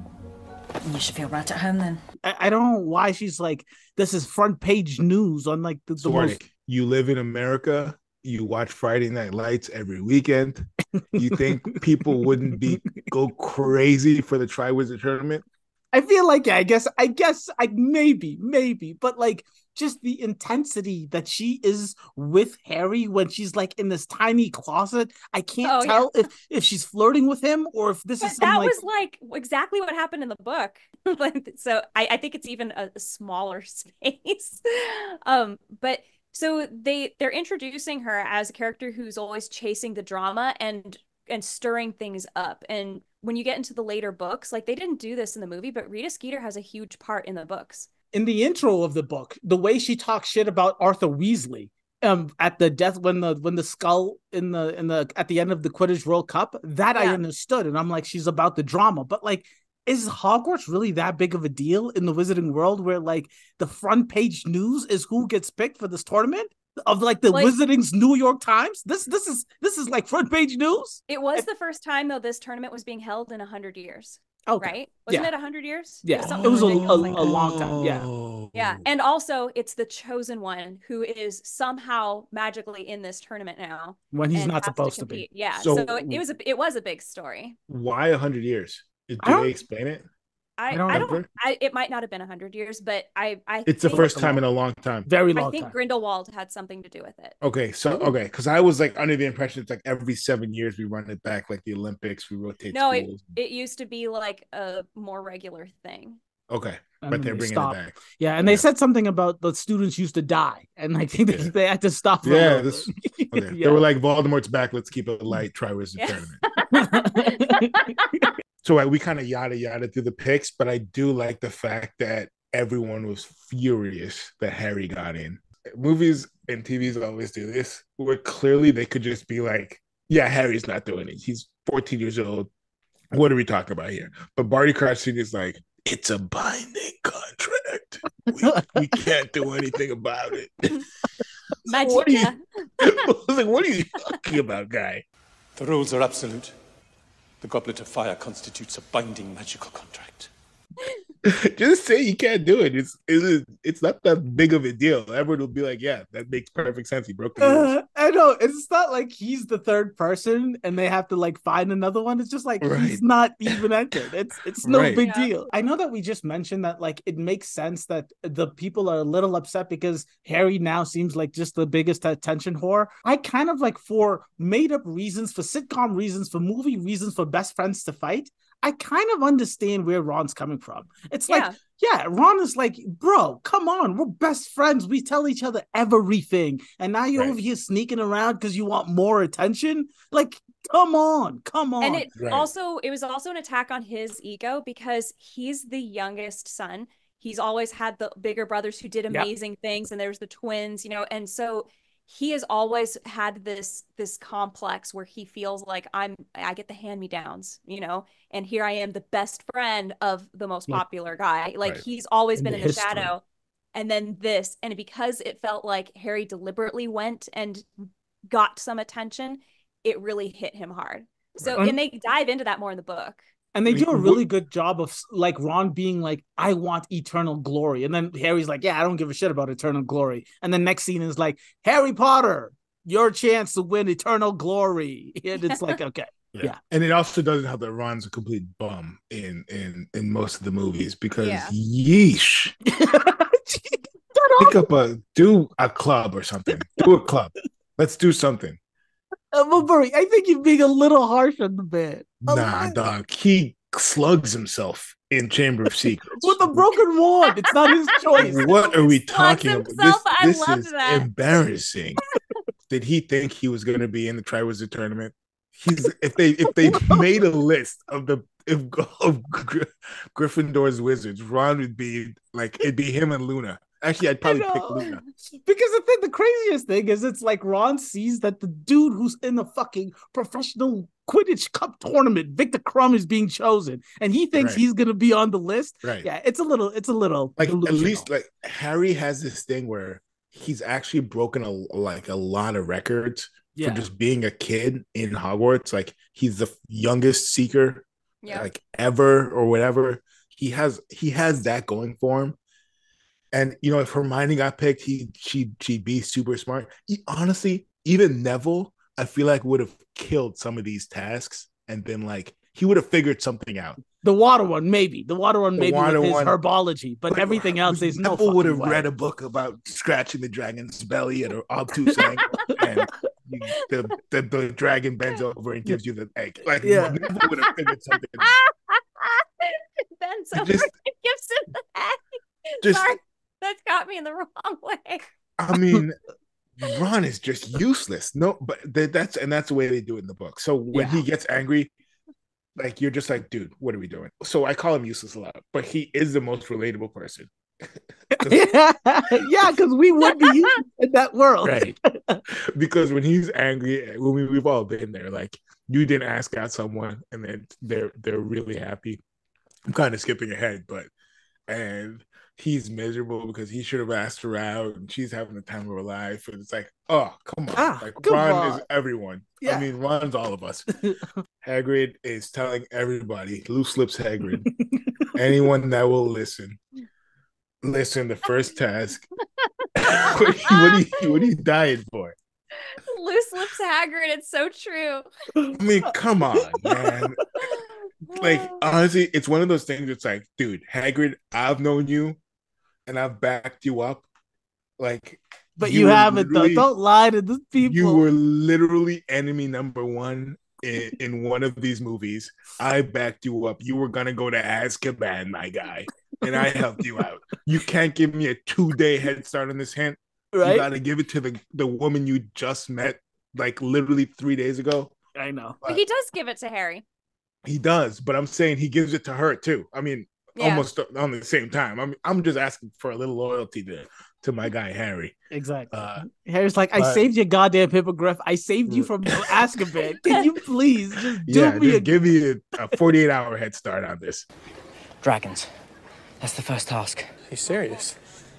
You should feel right at home then. I, I don't know why she's like, this is front page news on like the, the most... You live in America. You watch Friday Night Lights every weekend. You think people wouldn't be go crazy for the Triwizard Tournament? I feel like, yeah, I guess, I guess, I maybe, maybe, but like just the intensity that she is with Harry when she's like in this tiny closet. I can't oh, tell yeah. if if she's flirting with him or if this but is that like... was like exactly what happened in the book. So I, I think it's even a, a smaller space. um, but. So they they're introducing her as a character who's always chasing the drama and and stirring things up. And when you get into the later books, like they didn't do this in the movie, but Rita Skeeter has a huge part in the books. In the intro of the book, the way she talks shit about Arthur Weasley um at the death when the when the skull in the in the at the end of the Quidditch World Cup, that yeah. I understood, and I'm like, she's about the drama, but like, is Hogwarts really that big of a deal in the wizarding world where like the front page news is who gets picked for this tournament of like the like, Wizarding's New York Times? This this is this is like front page news. It was the first time though this tournament was being held in a hundred years. Oh, right? Wasn't yeah. it a hundred years? Yeah, it was, it was a, a, like a long time. Yeah, yeah, and also it's the chosen one who is somehow magically in this tournament now when he's not supposed to, to be. Yeah, so, so it was a it was a big story. Why a hundred years? Do they explain it? I, I don't, I don't I, it might not have been a hundred years, but I, I it's the first time in a long time. Very long I think time. Grindelwald had something to do with it. Okay, so okay, because I was like under the impression it's like every seven years we run it back, like the Olympics, we rotate. No, it, it used to be like a more regular thing. Okay, and but they're bringing stopped. it back. Yeah, and yeah. they said something about the students used to die, and I think yeah. they, they had to stop. Yeah, this, okay. yeah, they were like, Voldemort's back. Let's keep it light. Triwizard yeah. Tournament. So like, we kind of yada yada through the picks, but I do like the fact that everyone was furious that Harry got in. Movies and T Vs always do this, where clearly they could just be like, yeah, Harry's not doing it. He's fourteen years old. What are we talking about here? But Barty Crouch Junior is like, it's a binding contract. We, we can't do anything about it. Magica. What are you, I was like, what are you talking about, guy? The rules are absolute. The Goblet of Fire constitutes a binding magical contract. Just say you can't do it. It's it's it's not that big of a deal. Everyone will be like, yeah, that makes perfect sense. He broke the rules. Uh, I know it's not like he's the third person and they have to like find another one. It's just like Right. he's not even entered. It's it's no Right. big Yeah. deal. I know that we just mentioned that like it makes sense that the people are a little upset because Harry now seems like just the biggest attention whore. I kind of like for made up reasons, for sitcom reasons, for movie reasons, for best friends to fight. I kind of understand where Ron's coming from. It's like, Yeah. yeah, Ron is like, bro, come on, we're best friends. We tell each other everything. And now you're Right. over here sneaking around because you want more attention. Like, come on, come on. And it Right. also it was also an attack on his ego because he's the youngest son. He's always had the bigger brothers who did amazing things, and there's the twins, you know, and so he has always had this this complex where he feels like I'm I get the hand-me-downs, you know, and here I am, the best friend of the most Like- popular guy. Like Right. he's always In been the in the history. shadow. And then this, and because it felt like Harry deliberately went and got some attention, it really hit him hard. So, Right. and they dive into that more in the book. And they We- do a we- really good job of like Ron being like, I want eternal glory. And then Harry's like, yeah, I don't give a shit about eternal glory. And the next scene is like, Harry Potter, your chance to win eternal glory. And it's like, okay. Yeah. And it also doesn't help that Ron's a complete bum in in in most of the movies because Yeah. yeesh. Pick up a do a club or something. Do a club. Let's do something. Uh, but Murray, I think you're being a little harsh on the man. A Nah, little- dog. He slugs himself in Chamber of Secrets. With a broken wand. It's not his choice. What are we Slugs talking about? himself. This, I this loved is that. embarrassing. Did he think he was going to be in the Triwizard Tournament? He's if they if they made a list of the if of Gry- Gryffindor's wizards, Ron would be like it'd be him and Luna. Actually, I'd probably I pick know. Luna. Because the thing, the craziest thing is it's like Ron sees that the dude who's in the fucking professional Quidditch Cup tournament, Victor Crumb, is being chosen, and he thinks Right. he's gonna be on the list. Right. Yeah, it's a little, it's a little Like delusional. at least like Harry has this thing where he's actually broken a like a lot of records yeah, for just being a kid in Hogwarts. Like he's the youngest seeker Yeah. like ever or whatever. He has he has that going for him. And you know, if Hermione got picked, he she she'd be super smart. He, honestly, even Neville, I feel like would have killed some of these tasks and been like he would have figured something out. the water one, maybe the water one, The maybe water with his one- herbology, but everything else, there's no. Neville would have fucking way. read a book about scratching the dragon's belly at an obtuse angle, and you, the, the the dragon bends over and gives you the egg. Like Yeah. Neville would have figured something. Ben's It over just- and gives him the head. Just Sorry, that got me in the wrong way. I mean, Ron is just useless. No, but th- that's and that's the way they do it in the book. So when Yeah. he gets angry, like you're just like, dude, what are we doing? So I call him useless a lot, but he is the most relatable person. yeah, because we would be used in that world. Right. Because when he's angry, when we, we've all been there, like you didn't ask out someone and then they're they're really happy. I'm kind of skipping ahead, but and he's miserable because he should have asked her out and she's having the time of her life. And it's like, oh, come on. Ah, like come Ron on. is everyone. Yeah. I mean, Ron's all of us. Hagrid is telling everybody, loose lips Hagrid, anyone that will listen, listen, the first task. what, what, are you, what are you dying for? Loose lips Hagrid. It's so true. I mean, come on, man. Like, honestly, it's one of those things that's like, dude, Hagrid, I've known you and I've backed you up. Like, But you, were haven't though. literally- Don't lie to the people. You were literally enemy number one in, in one of these movies. I backed you up. You were gonna go to Azkaban, my guy, and I helped you out. You can't give me a two-day head start on this hint. right. You gotta give it to the, the woman you just met, like literally three days ago. I know. But he does give it to Harry. He does, but I'm saying he gives it to her too. I mean, Yeah. almost on the same time. I'm I'm just asking for a little loyalty to to my guy Harry. Exactly. Uh, Harry's like, I but- saved your goddamn hippogriff. I saved you from Azkaban. Can you please just do yeah, me just a give me a, a forty-eight hour head start on this. Dragons. That's the first task. He's serious.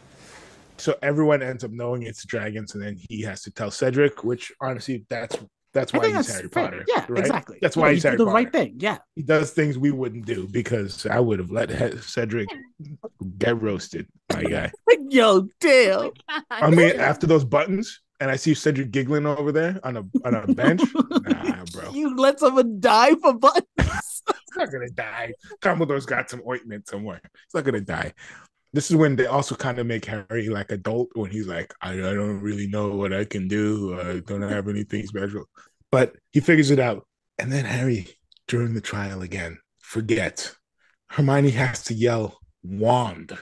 So everyone ends up knowing it's dragons, and then he has to tell Cedric, which honestly, that's that's I why think he's that's Harry fair. Potter. Yeah, right? exactly. That's why Yeah, he's he Harry did the Potter. right thing. Yeah. He does things we wouldn't do because I would have let he- Cedric get roasted, my guy. Yo, damn. I mean, after those buttons, and I see Cedric giggling over there on a on a bench. Nah, bro. You let someone die for buttons. He's not gonna die. Dumbledore's got some ointment somewhere. He's not gonna die. This is when they also kind of make Harry like adult when he's like, I, I don't really know what I can do. I don't have anything special. But he figures it out. And then Harry, during the trial again, forgets. Hermione has to yell wand.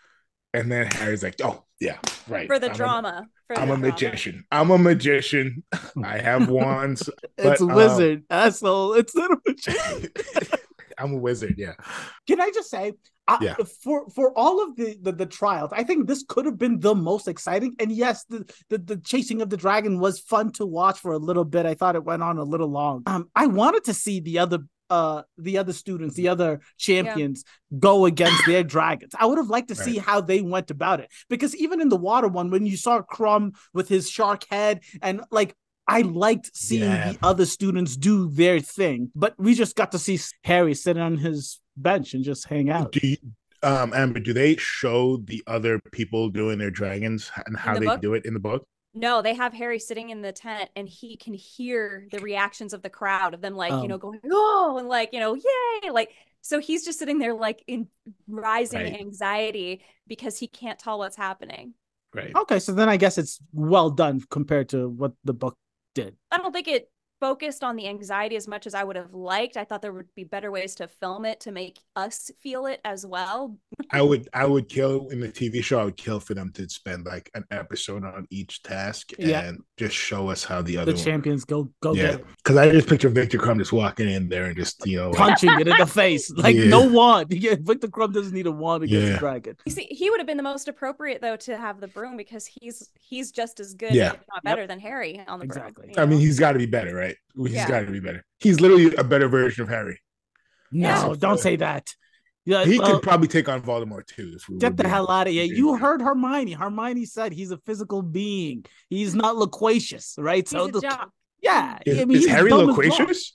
And then Harry's like, oh, yeah, right. For the I'm drama. A, For I'm the a drama. magician. I'm a magician. I have wands. It's but, a um, wizard, asshole. It's not a magician. I'm a wizard, yeah. Can I just say, I, Yeah. for for all of the, the the trials, I think this could have been the most exciting. And yes, the, the the chasing of the dragon was fun to watch for a little bit. I thought it went on a little long. Um, I wanted to see the other uh the other students, the other champions go against their dragons. I would have liked to see Right. how they went about it, because even in the water one, when you saw Crumb with his shark head, and like, I liked seeing Yeah. the other students do their thing, but we just got to see Harry sit on his bench and just hang out. Do you, um, Amber, do they show the other people doing their dragons and how the they book? do it in the book? No, they have Harry sitting in the tent and he can hear the reactions of the crowd of them like, Um, you know, going, oh, and like, you know, yay. Like, so he's just sitting there like in rising Right. anxiety because he can't tell what's happening. Right. Okay, so then I guess it's well done compared to what the book did. I don't think it focused on the anxiety as much as I would have liked. I thought there would be better ways to film it to make us feel it as well. I would I would kill in the T V show, I would kill for them to spend like an episode on each task Yeah. and just show us how the other The one. champions go go Yeah. get it. Because I just picture Victor Crumb just walking in there and just, you know, like, Punching it in the face. Like, Yeah. no wand. Yeah, Victor Crumb doesn't need a wand against Yeah. the dragon. You see, he would have been the most appropriate though to have the broom because he's he's just as good, Yeah. if not better, than Harry on the Exactly. broom. I you mean, know? he's got to be better, right? He's Yeah. got to be better. He's literally a better version of Harry. No, Yeah. don't say that. Yeah, He well, could probably take on Voldemort too. If we get were the being- hell out of here. You heard Hermione. Hermione said he's a physical being. He's not loquacious, right? He's So a the- jock. yeah, Is, I mean, is he's Harry dumb as rock. loquacious?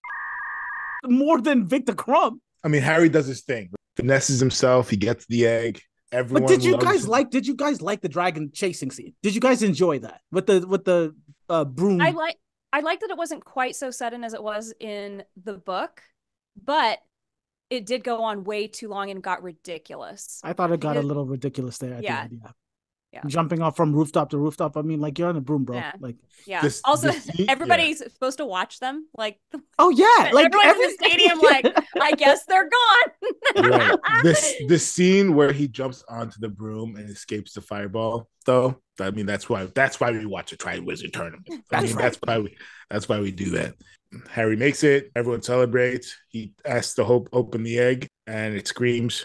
More than Victor Crumb. I mean, Harry does his thing. Finesses himself. He gets the egg. Everyone But did you loves guys him. like? Did you guys like the dragon chasing scene? Did you guys enjoy that with the with the uh, broom? I like I like that it wasn't quite so sudden as it was in the book, but it did go on way too long and got ridiculous. I thought it got a It- little ridiculous there. At Yeah. the end, yeah. Yeah. Jumping off from rooftop to rooftop. I mean, like, you're on a broom, bro. Yeah. Like, Yeah. This- also, this scene- everybody's supposed to watch them. Like, oh yeah, like everyone's every- in the stadium. Like, I guess they're gone. Right. This this scene where he jumps onto the broom and escapes the fireball, though. I mean, that's why that's why we watch a Triwizard Tournament. I That's mean, right. that's why we that's why we do that. Harry makes it. Everyone celebrates. He asks to hope open the egg, and it screams.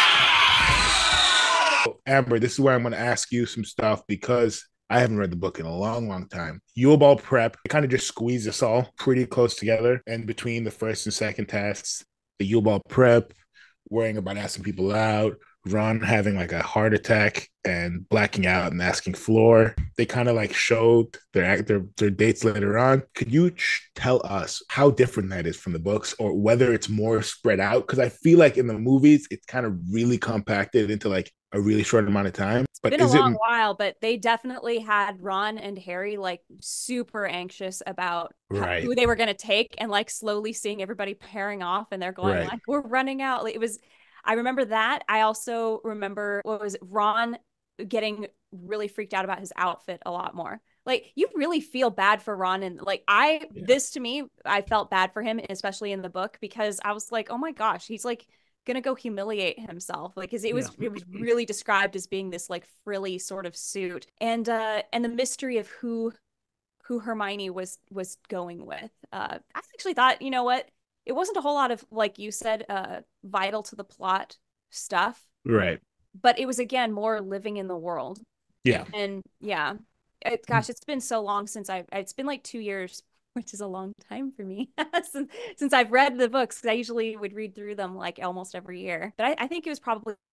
Amber, this is where I'm going to ask you some stuff because I haven't read the book in a long, long time. Yule Ball prep kind of just squeeze us all pretty close together. And between the first and second tasks, the Yule Ball prep, worrying about asking people out, Ron having like a heart attack and blacking out and asking Floor. They kind of like showed their, their their dates later on. Could you ch- tell us how different that is from the books, or whether it's more spread out? Because I feel like in the movies, it's kind of really compacted into like a really short amount of time. But Been a is it long while, but they definitely had Ron and Harry like super anxious about how- Right. who they were going to take, and like slowly seeing everybody pairing off, and they're going Right. like, "We're running out." Like, it was. I remember that. I also remember what was it, Ron getting really freaked out about his outfit a lot more. Like, you really feel bad for Ron, and like I Yeah. this to me, I felt bad for him, especially in the book, because I was like, oh my gosh, he's like gonna go humiliate himself, like, because it was Yeah. it was really described as being this like frilly sort of suit, and uh and the mystery of who who Hermione was was going with. uh I actually thought, you know what, it wasn't a whole lot of, like you said, uh vital to the plot stuff, right? but it was again more living in the world. Yeah. And yeah, it, gosh, it's been so long since I've, it's been like two years, which is a long time for me since, since I've read the books, because I usually would read through them like almost every year. But I, I think it was probably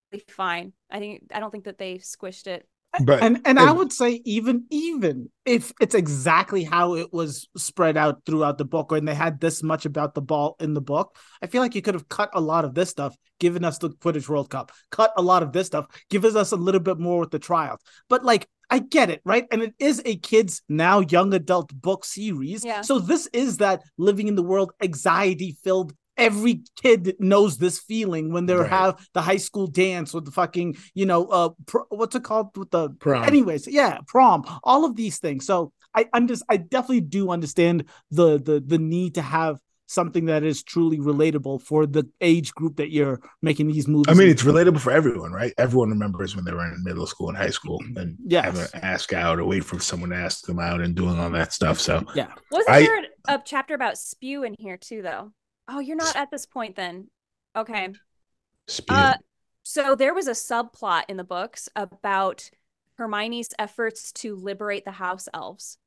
fine. I think I don't think that they squished it. But and and I would say even even if it's exactly how it was spread out throughout the book, and they had this much about the ball in the book, I feel like you could have cut a lot of this stuff, given us the Quidditch World Cup, cut a lot of this stuff, given us a little bit more with the trials. But like, I get it, right? And it is a kids now young adult book series. Yeah. So this is that living in the world anxiety filled. Every kid knows this feeling when they Right. have the high school dance with the fucking, you know, uh, pro, what's it called with the Prom. Anyways, yeah, prom, all of these things. So I, I'm just, I definitely do understand the the the need to have something that is truly relatable for the age group that you're making these movies. I mean, in. it's relatable for everyone, right? Everyone remembers when they were in middle school and high school and Yes. having to ask out or wait for someone to ask them out and doing all that stuff. So yeah. Wasn't I- there a chapter about spew in here too, though? Oh, you're not at this point then. Okay. spew. Uh, so there was a subplot in the books about Hermione's efforts to liberate the house elves.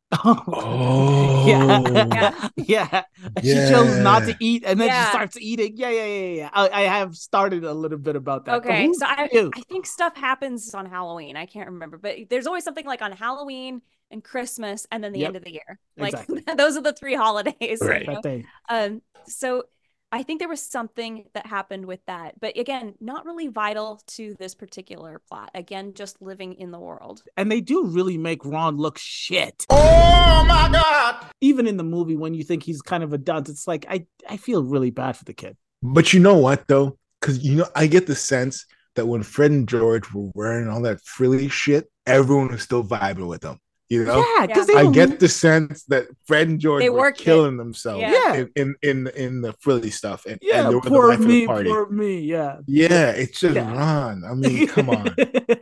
oh, yeah, Yeah. yeah. She chose not to Yeah. eat, and then Yeah. she starts eating. Yeah, yeah, yeah, yeah. I, I have started a little bit about that. But Okay, who's so I, you? I think stuff happens on Halloween. I can't remember, but there's always something like on Halloween and Christmas, and then the Yep. end of the year. Like Exactly. those are the three holidays. you Right. know? That thing. Um, so I think there was something that happened with that, but again, not really vital to this particular plot. Again, just living in the world. And they do really make Ron look shit. Oh my God! Even in the movie, when you think he's kind of a dunce, it's like I, I feel really bad for the kid. But you know what, though? Because, you know, I get the sense that when Fred and George were wearing all that frilly shit, everyone was still vibing with them. You know? Yeah, because I they get the sense that Fred and George They were worked it. killing themselves Yeah. in, in, in, in the frilly stuff. And, yeah, and they were the poor life of me, the party. poor me. Yeah, Yeah, it's just Yeah. Ron. I mean, come on.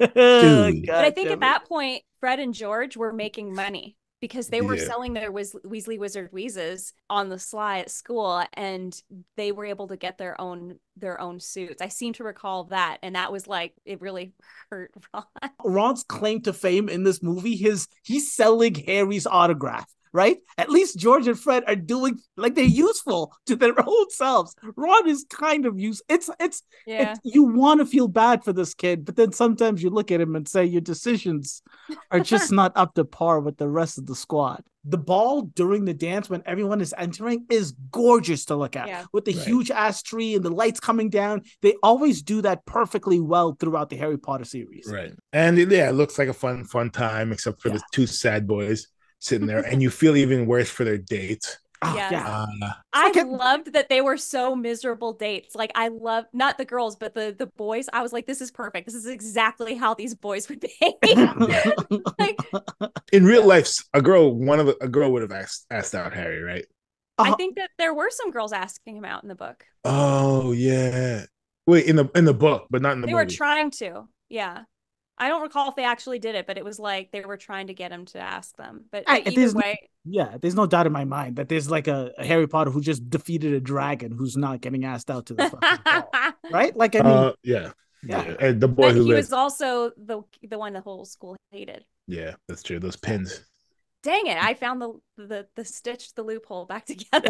Dude. But I think at that point, Fred and George were making money because they were Yeah. selling their Wiz- Weasley Wizard Wheezes on the sly at school, and they were able to get their own their own suits. I seem to recall that, and that was like it really hurt Ron. Ron's claim to fame in this movie, his he's selling Harry's autograph, right? At least George and Fred are doing like they're useful to their own selves. Ron is kind of use. It's it's Yeah. It, you want to feel bad for this kid, but then sometimes you look at him and say your decisions are just not up to par with the rest of the squad. The ball during the dance when everyone is entering is gorgeous to look at. Yeah. With the Right. huge ass tree and the lights coming down. They always do that perfectly well throughout the Harry Potter series. Right. And it, yeah, it looks like a fun, fun time, except for Yeah. the two sad boys sitting there. And you feel even worse for their dates. Oh, Yes. yeah. Uh, I like it- loved that they were so miserable dates. Like I love not the girls, but the the boys. I was like, this is perfect. This is exactly how these boys would behave. Like, in real life, a girl, one of the, a girl would have asked asked out Harry, right? I Uh, think that there were some girls asking him out in the book. Oh yeah. Wait, in the in the book, but not in the They movie. were trying to. Yeah. I don't recall if they actually did it, but it was like they were trying to get him to ask them. But I- either there's- way, Yeah, there's no doubt in my mind that there's like a, a Harry Potter who just defeated a dragon who's not getting asked out to the fucking ball, right? Like I mean, uh, yeah. Yeah. yeah. And the boy but who he lived. was also the the one the whole school hated. Yeah, that's true. Those pins. Dang it! I found the the the stitch the loophole back together.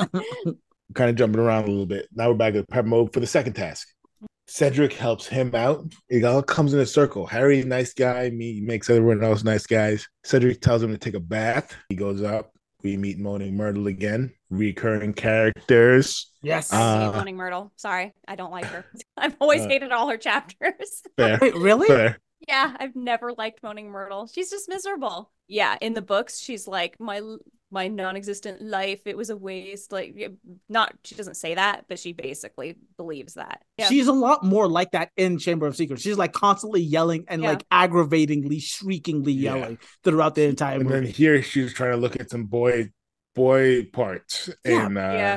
Kind of jumping around a little bit. Now we're back at prep mode for the second task. Cedric helps him out. It all comes in a circle. Harry, nice guy. Me makes everyone else nice guys. Cedric tells him to take a bath. He goes up. We meet Moaning Myrtle again. Recurring characters. yes. I hate Uh, Moaning Myrtle. Sorry, I don't like her. I've always uh, hated all her chapters. Fair. Wait, really? Fair. Yeah, I've never liked Moaning Myrtle. She's just miserable. Yeah, in the books, she's like my my non-existent life. It was a waste. Like, not she doesn't say that, but she basically believes that. Yeah. She's a lot more like that in Chamber of Secrets. She's like constantly yelling and Yeah. like aggravatingly, shriekingly Yeah. yelling throughout the entire And then movie. here she's trying to look at some boy boy parts Yeah, and uh yeah.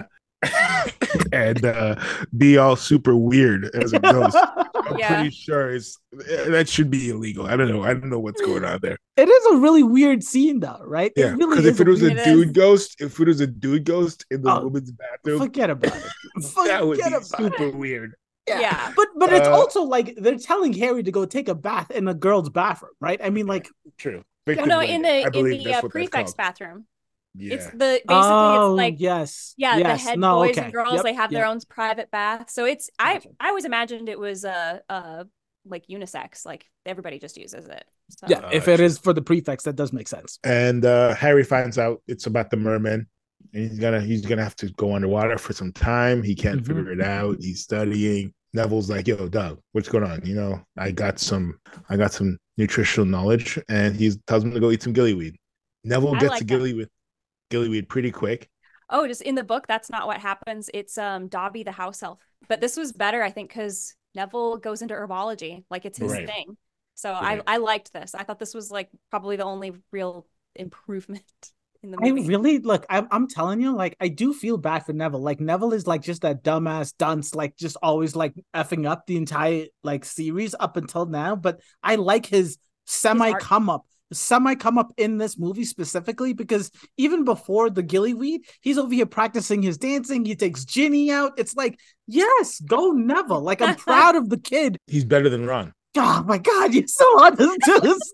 and uh be all super weird as it goes. I'm Yeah. pretty sure it's that should be illegal. I don't know. I don't know what's going on there. It is a really weird scene, though, right? Yeah, it really because is if it was a weird- It dude is. ghost, if it was a dude ghost in the Oh, woman's bathroom, Forget about it. that would be Forget about super it. weird. Yeah. Yeah. But but it's Uh, also like they're telling Harry to go take a bath in a girl's bathroom, right? I mean, like, True. Oh, Victim no, blaming. in I the in believe the that's uh, what that's prefect's called. bathroom. Yeah. It's the basically oh it's like yes, yeah, yes. the head no, boys okay. and girls Yep, they have their yep. own private bath. So it's I Gotcha. I always imagined it was a a like unisex. Like everybody just uses it. So. Yeah, if it is for the prefects, that does make sense. And uh, Harry finds out it's about the merman. And he's gonna he's gonna have to go underwater for some time. He can't mm-hmm. figure it out. He's studying. Neville's like, "Yo, Doug, what's going on? You know, I got some I got some nutritional knowledge," and he tells him to go eat some gillyweed. Neville I gets like to gillyweed gillyweed pretty quick. Oh, just in the book, that's not what happens. It's um Dobby the house elf. But this was better, I think, because Neville goes into herbology, like it's his right. thing. So right. I I liked this. I thought this was like probably the only real improvement. In the movie. I really look. I'm, I'm telling you, like, I do feel bad for Neville. Like, Neville is like just that dumbass dunce, like, just always like effing up the entire like series up until now. But I like his semi come up, semi come up in this movie specifically because even before the gillyweed, he's over here practicing his dancing. He takes Ginny out. It's like, yes, go Neville. Like, I'm proud of the kid. He's better than Ron. Oh my God, you're so honest to this.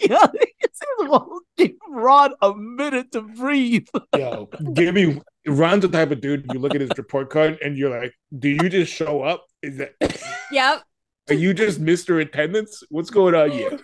Give Ron a minute to breathe. Yo, give me Ron's the type of dude you look at his report card and you're like, do you just show up? Is that yep? Are you just Mister Attendance? What's going on here?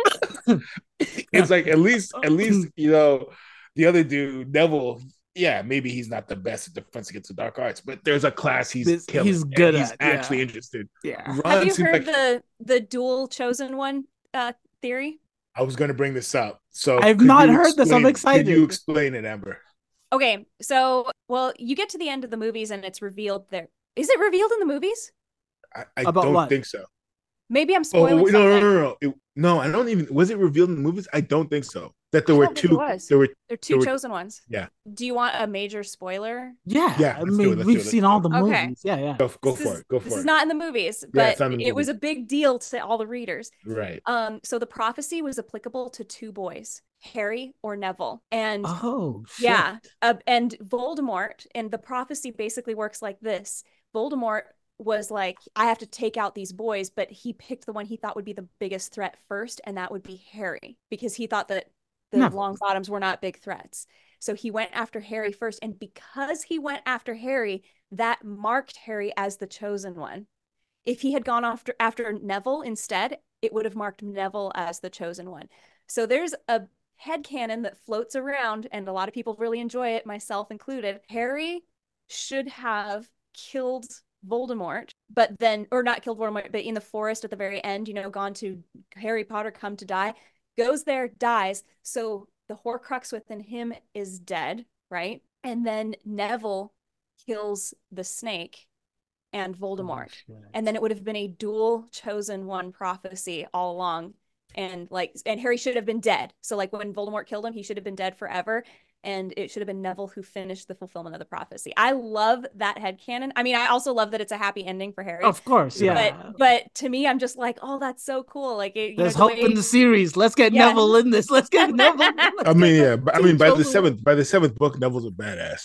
It's like at least, at least you know, the other dude, Neville. Yeah, maybe he's not the best at Defense Against the Dark Arts, but there's a class he's this, killing. He's good he's at. actually yeah. interested. Yeah. Ron Have you heard like, the the dual chosen one uh, theory? I was going to bring this up. So I've not heard explain, this. I'm excited. Can you explain it, Amber? Okay, so well, you get to the end of the movies and it's revealed there. Is it revealed in the movies? I, I About don't what? think so. Maybe I'm spoiling. Oh, wait, something. no, no, no, no, it, no. I don't even. Was it revealed in the movies? I don't think so. That there I were don't think two. it was. There were there are two there chosen were, ones. Yeah. Do you want a major spoiler? Yeah. Yeah. I mean, we've seen all the movies. Okay. Yeah, yeah. Go, go this for is, it. Go for this it. This is not in the movies, Yeah, but it's not in the it was movies. a big deal to all the readers. Right. Um. So the prophecy was applicable to two boys, Harry or Neville, and oh, shit. yeah, uh, and Voldemort. And the prophecy basically works like this: Voldemort was like, I have to take out these boys, but he picked the one he thought would be the biggest threat first, and that would be Harry, because he thought that the No. Longbottoms were not big threats. So he went after Harry first, and because he went after Harry, that marked Harry as the chosen one. If he had gone after after Neville instead, it would have marked Neville as the chosen one. So there's a headcanon that floats around, and a lot of people really enjoy it, myself included. Harry should have killed Voldemort, but then, or not killed Voldemort, but in the forest at the very end, you know, gone to Harry Potter come to die, goes there, dies. So the Horcrux within him is dead, right? And then Neville kills the snake and Voldemort. Oh, and then it would have been a dual chosen one prophecy all along. And like, and Harry should have been dead. So like when Voldemort killed him, he should have been dead forever. And it should have been Neville who finished the fulfillment of the prophecy. I love that headcanon. I mean, I also love that it's a happy ending for Harry. Of course, yeah. But but to me, I'm just like, oh, that's so cool. Like, it, you there's know, the hope way... in the series. Let's get Yeah. Neville in this. Let's get Neville. Let's I mean, get yeah. But, I mean, by the chosen seventh, by the seventh book, Neville's a badass.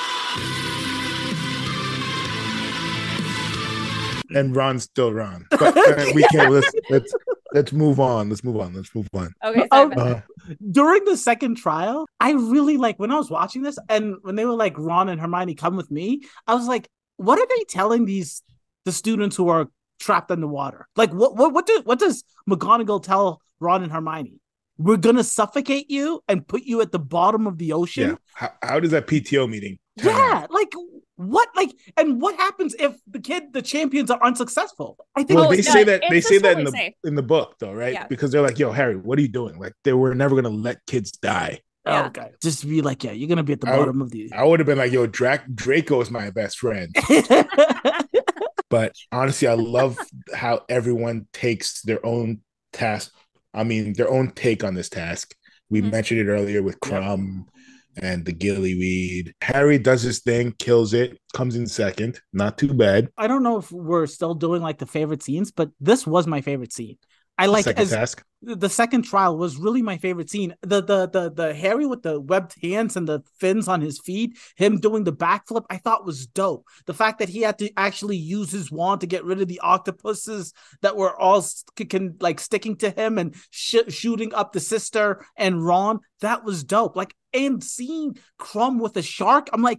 And Ron's still Ron. But uh, we can't. Let's let's let's move on. Let's move on. Let's move on. Okay. Um, Sorry. Uh, During the second trial, I really like when I was watching this, and when they were like, Ron and Hermione, come with me. I was like, what are they telling these the students who are trapped underwater? Like, what what what do what does McGonagall tell Ron and Hermione? We're gonna suffocate you and put you at the bottom of the ocean. yeah. How, how does that P T O meeting? turn out? Yeah, like what? Like, and what happens if the kid, the champions, are unsuccessful? I think. Well, Oh, they no, say that they it's say that in totally the safe. in the book though, right? Yeah. Because they're like, "Yo, Harry, what are you doing? Like, they were never gonna let kids die." Yeah. Okay, just be like, yeah, you're gonna be at the I would- bottom of the. I would have been like, "Yo, Drac- Draco is my best friend." But honestly, I love how everyone takes their own task. I mean, their own take on this task. We Mhm. mentioned it earlier with Crumb and the gillyweed. Harry does his thing, kills it, comes in second. Not too bad. I don't know if we're still doing like the favorite scenes, but this was my favorite scene. I like Second as task. the second trial was really my favorite scene. The the the the Harry with the webbed hands and the fins on his feet, him doing the backflip, I thought was dope. The fact that he had to actually use his wand to get rid of the octopuses that were all st- can like sticking to him and sh- shooting up the sister and Ron, that was dope. Like, and seeing Crumb with a shark, I'm like,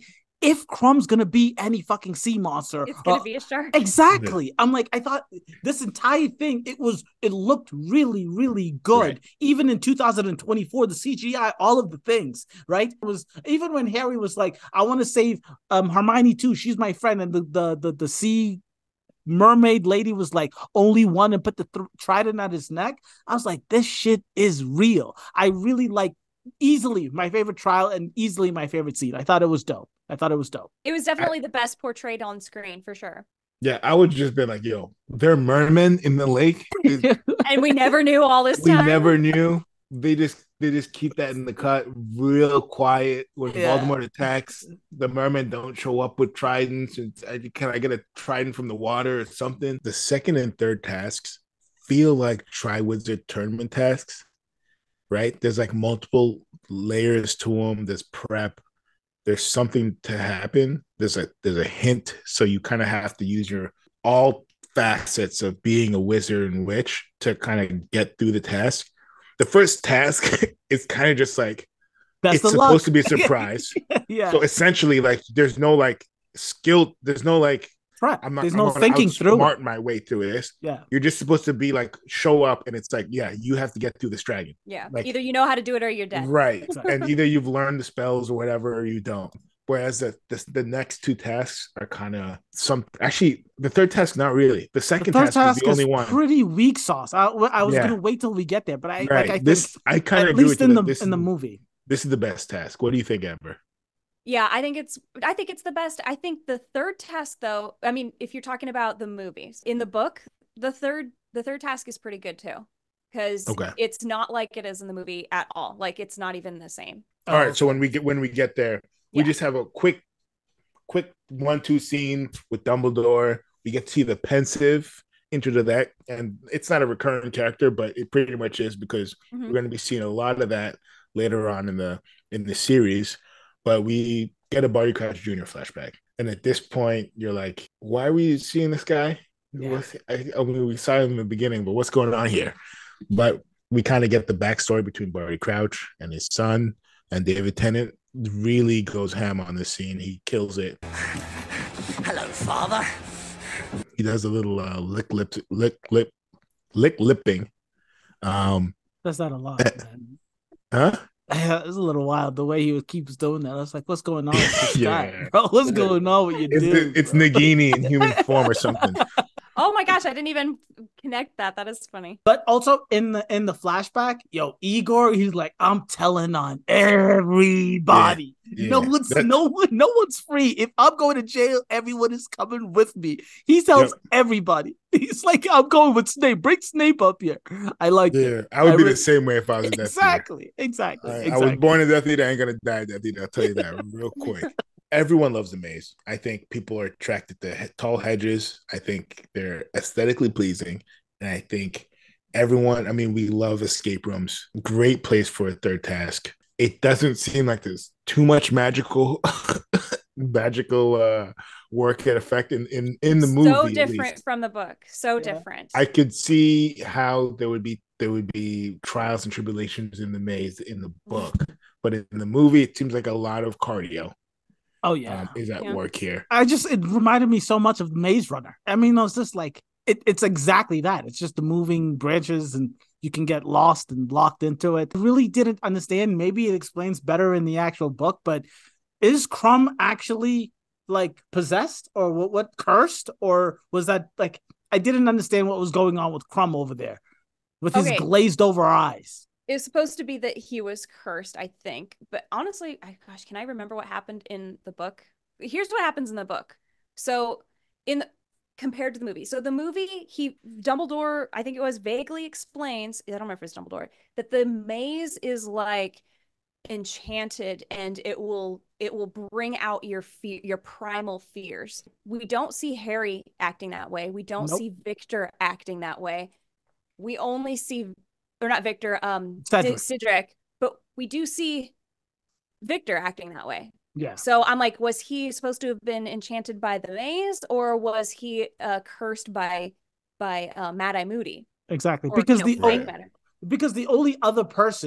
if Crumb's gonna be any fucking sea monster, It's gonna uh, be a shark. Exactly. I'm like, I thought this entire thing, it was, it looked really, really good. Right. Even in two thousand twenty-four, the C G I, all of the things, right? It was even when Harry was like, I want to save um Hermione too. She's my friend, and the the the, the sea mermaid lady was like, only one, and put the th- trident at his neck. I was like, this shit is real. I really like. Easily my favorite trial and easily my favorite scene. I thought it was dope. I thought it was dope. It was definitely I, the best portrayed on screen for sure. Yeah, I would just be like, yo, they're mermen in the lake. And we never knew all this time. We never knew. They just they just keep that in the cut real quiet. When yeah. Voldemort attacks, the mermen don't show up with tridents. And can I get a trident from the water or something? The second and third tasks feel like Triwizard Tournament tasks. Right? There's like multiple layers to them. There's prep. There's something to happen. There's a there's a hint. So you kind of have to use your all facets of being a wizard and witch to kind of get through the task. The first task is kind of just like Best it's supposed luck. to be a surprise. Yeah. So essentially, like there's no like skill. There's no like. Right. I'm not, There's I'm no thinking through smart my way through this. Yeah. You're just supposed to be like show up and it's like, yeah, you have to get through this dragon. Yeah. Like, either you know how to do it or you're dead. Right. And either you've learned the spells or whatever or you don't. Whereas the the, the next two tasks are kind of some actually the third task not really. The second the task, task is the only one. Pretty weak sauce. I, I was yeah. gonna wait till we get there, but I right. like I this think I kind of at agree least with in you the this in the is, movie. This is the best task. What do you think, Amber? Yeah, I think it's I think it's the best. I think the third task though, I mean, if you're talking about the movies, in the book, the third the third task is pretty good too. Because okay. it's not like it is in the movie at all. Like it's not even the same. All right, so when we get when we get there, we yeah. just have a quick quick one two scene with Dumbledore. We get to see the pensive into the that, and it's not a recurring character, but it pretty much is because mm-hmm. we're going to be seeing a lot of that later on in the in the series. But we get a Barty Crouch Junior flashback. And at this point, you're like, why are we seeing this guy? Yeah. I, I mean, we saw him in the beginning, but what's going on here? But we kind of get the backstory between Barty Crouch and his son, and David Tennant really goes ham on this scene. He kills it. Hello, father. He does a little uh, lick lip, lick lip, lick lipping. Um, That's not a lot, man. Huh? It was a little wild the way he was, keeps doing that. I was like, what's going on with this yeah. guy? Bro, what's going on with you, it's, dude? It's Nagini in human form or something. Oh my gosh, I didn't even connect that. That is funny. But also in the in the flashback, yo, Igor, he's like, I'm telling on everybody. Yeah, yeah. No one's That's... no one, no one's free. If I'm going to jail, everyone is coming with me. He tells yep. everybody. He's like, I'm going with Snape. Bring Snape up here. I like yeah, it. I would I be really... the same way if I was in exactly, Death exactly, I, exactly. I was born in Death Eater. I ain't gonna die Death Eater. I'll tell you that real quick. Everyone loves the maze. I think people are attracted to tall hedges. I think they're aesthetically pleasing. And I think everyone, I mean, we love escape rooms. Great place for a third task. It doesn't seem like there's too much magical magical uh, work and effect in, in, in the movie. So different from the book. So yeah. different. I could see how there would be there would be trials and tribulations in the maze in the book. But in the movie, it seems like a lot of cardio. Oh yeah, um, is at yeah. work here. I just it reminded me so much of Maze Runner. I mean, it was just like it, it's exactly that. It's just the moving branches, and you can get lost and locked into it. I really didn't understand. Maybe it explains better in the actual book, but is Crumb actually like possessed or what? What cursed, or was that like I didn't understand what was going on with Crumb over there with his okay. glazed over eyes. It was supposed to be that he was cursed, I think. But honestly, I, gosh, can I remember what happened in the book? Here's what happens in the book. So in the, compared to the movie. So the movie, he Dumbledore, I think it was, vaguely explains, I don't remember if it's Dumbledore, that the maze is like enchanted and it will it will bring out your fear, your primal fears. We don't see Harry acting that way. We don't nope. see Victor acting that way. We only see or not Victor, um, Cedric. Cedric, but we do see Victor acting that way. Yeah. So I'm like, was he supposed to have been enchanted by the maze, or was he uh, cursed by by uh, Mad Eye Moody? Exactly, or, because you know, the only, because the only other person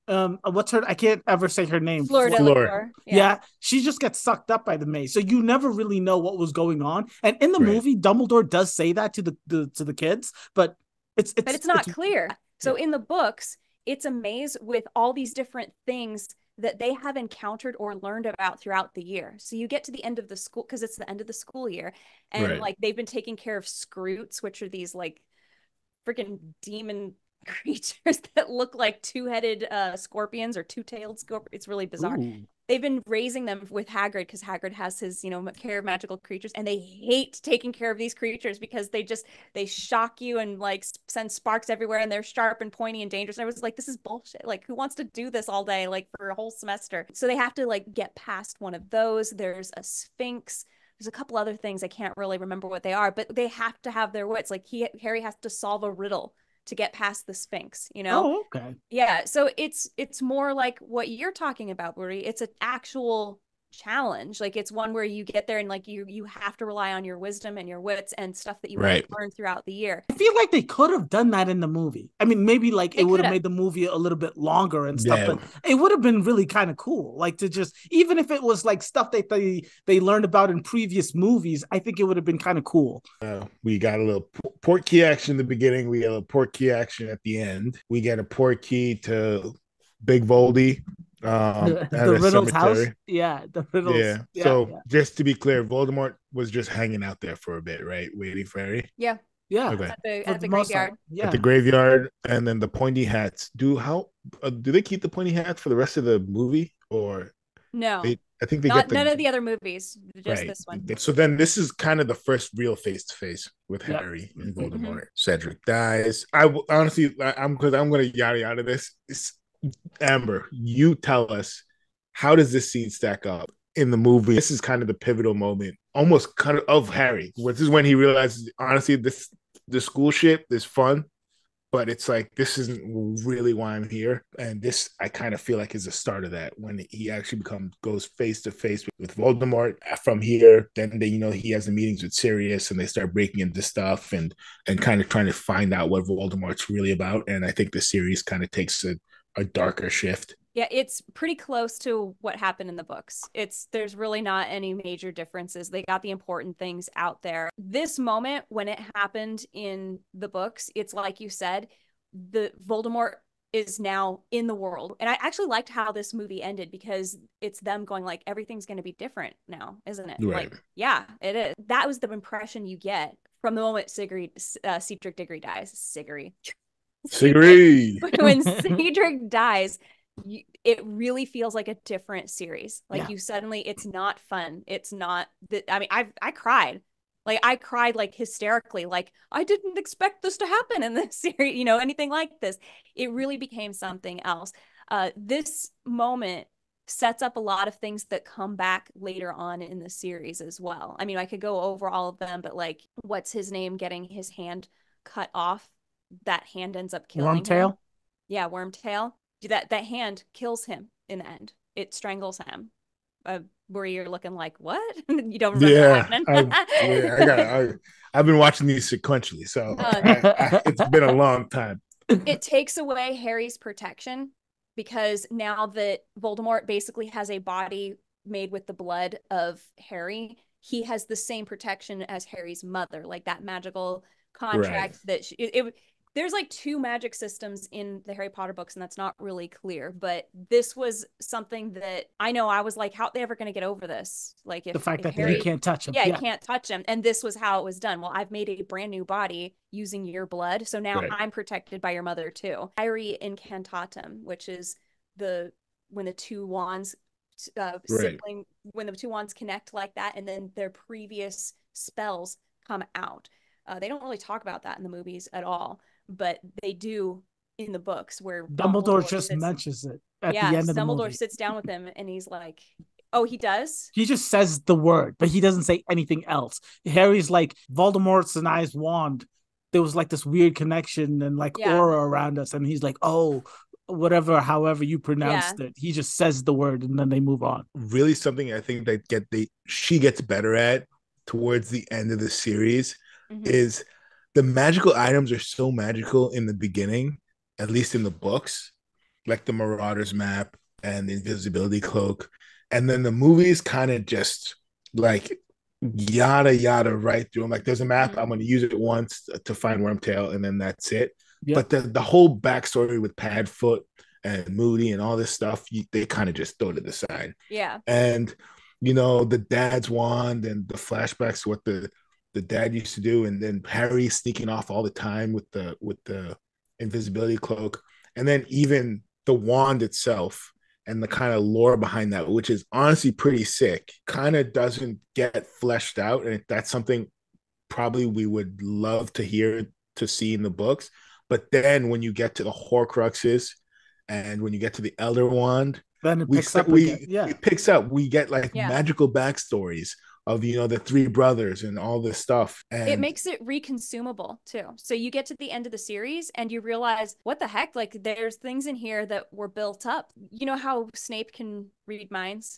um what's her I can't ever say her name. Fleur Fleur. Delacour. Yeah. yeah, she just gets sucked up by the maze. So you never really know what was going on. And in the Right. movie, Dumbledore does say that to the, the to the kids, but it's it's But it's not it's, clear. So yeah. in the books, it's a maze with all these different things that they have encountered or learned about throughout the year. So you get to the end of the school, because it's the end of the school year, and Right. like they've been taking care of Scroots, which are these like freaking demon creatures that look like two-headed uh, scorpions or two-tailed scorpions. It's really bizarre. Ooh. They've been raising them with Hagrid because Hagrid has his, you know, care of magical creatures, and they hate taking care of these creatures because they just they shock you and like send sparks everywhere, and they're sharp and pointy and dangerous. And I was like, this is bullshit. Like, who wants to do this all day, like for a whole semester? So they have to like get past one of those. There's a Sphinx. There's a couple other things I can't really remember what they are, but they have to have their wits. Like he Harry has to solve a riddle to get past the Sphinx, you know? Oh, okay. Yeah, so it's it's more like what you're talking about, Buri. It's an actual challenge. Like it's one where you get there and like you you have to rely on your wisdom and your wits and stuff that you Right. learn throughout the year. I feel like they could have done that in the movie. I mean, maybe like They it would have could've. made the movie a little bit longer and stuff, Yeah. but it would have been really kind of cool. Like to just, even if it was like stuff that they they learned about in previous movies, I think it would have been kind of cool. Uh, we got a little p- port key action in the beginning. We got a little port key action at the end. We get a port key to Big Voldy. Um, the at the a Riddles house, cemetery. yeah, the Riddles. Yeah. yeah, So yeah. just to be clear, Voldemort was just hanging out there for a bit, right? Waiting for Harry Yeah, yeah. Okay. at the For at the most graveyard. part, yeah. at the graveyard, and then the pointy hats. Do how uh, do they keep the pointy hats for the rest of the movie, or No, they? I think they not get the none of the other movies, just right. this one. So then this is kind of the first real face to face with Yep. Harry and Mhm. Voldemort. Cedric dies. I w- honestly, I, I'm because I'm going to yada yada this. It's, Amber, you tell us, how does this scene stack up in the movie? This is kind of the pivotal moment, almost kind of of Harry. This is when he realizes, honestly, this the school shit is fun, but it's like this isn't really why I'm here. And this, I kind of feel like, is the start of that when he actually becomes goes face to face with Voldemort. From here, then they, you know, he has the meetings with Sirius, and they start breaking into stuff and and kind of trying to find out what Voldemort's really about. And I think the series kind of takes a, a darker shift. Yeah, it's pretty close to what happened in the books. It's there's really not any major differences. They got the important things out there. This moment when it happened in the books, it's like you said, the Voldemort is now in the world. And I actually liked how this movie ended because it's them going like everything's going to be different now, isn't it? Right. Like, yeah, it is. That was the impression you get from the moment Sigrid, uh, Cedric Diggory dies. Sigrid. Sigrid. When Cedric dies, you, it really feels like a different series. Like Yeah. you suddenly, it's not fun. It's not that. I mean, I I cried, like I cried like hysterically. Like I didn't expect this to happen in this series. You know, anything like this. It really became something else. Uh, this moment sets up a lot of things that come back later on in the series as well. I mean, I could go over all of them, but like, what's his name getting his hand cut off? That hand ends up killing him. Wormtail. Yeah, Wormtail. That that hand kills him in the end. It strangles him. Uh, where you're looking like, what? You don't remember Yeah, that I, happening? yeah, I got. I, I've been watching these sequentially, so Uh, I, I, it's been a long time. It takes away Harry's protection because now that Voldemort basically has a body made with the blood of Harry, he has the same protection as Harry's mother, like that magical contract Right. that she, it, it there's like two magic systems in the Harry Potter books, and that's not really clear. But this was something that I know I was like, how are they ever going to get over this? Like if The fact if that Harry he can't touch him. yeah, Yeah. he can't touch him. And this was how it was done. Well, I've made a brand new body using your blood. So now Right. I'm protected by your mother too. Kyrie Incantatum, which is the when the two wands uh, Right. sibling, when the two wands connect like that, and then their previous spells come out. Uh, they don't really talk about that in the movies at all, but they do in the books where Dumbledore just sits, mentions it at yeah, the end of the Dumbledore movie. sits down with him and he's like, oh, he does? He just says the word, but he doesn't say anything else. Harry's like, Voldemort's an eyes wand. There was like this weird connection and like Yeah. aura around us. And he's like, oh, whatever, however you pronounced Yeah. it. He just says the word and then they move on. Really, something I think that get they she gets better at towards the end of the series Mhm. is the magical items are so magical in the beginning, at least in the books, like the Marauders map and the invisibility cloak. And then the movies kind of just like yada yada right through. I'm like, there's a map. I'm going to use it once to find Wormtail, and then that's it. Yep. But the, the whole backstory with Padfoot and Moody and all this stuff, you, they kind of just throw to the side. Yeah. And, you know, the dad's wand and the flashbacks, what the the dad used to do, and then Harry sneaking off all the time with the with the invisibility cloak. And then even the wand itself and the kind of lore behind that, which is honestly pretty sick, kind of doesn't get fleshed out. And that's something probably we would love to hear, to see in the books. But then when you get to the Horcruxes and when you get to the Elder Wand, then it we, picks up we, again. Yeah. It picks up. We get like yeah. magical backstories of, you know, the three brothers and all this stuff. And it makes it reconsumable too. So you get to the end of the series and you realize, what the heck? Like, there's things in here that were built up. You know how Snape can read minds?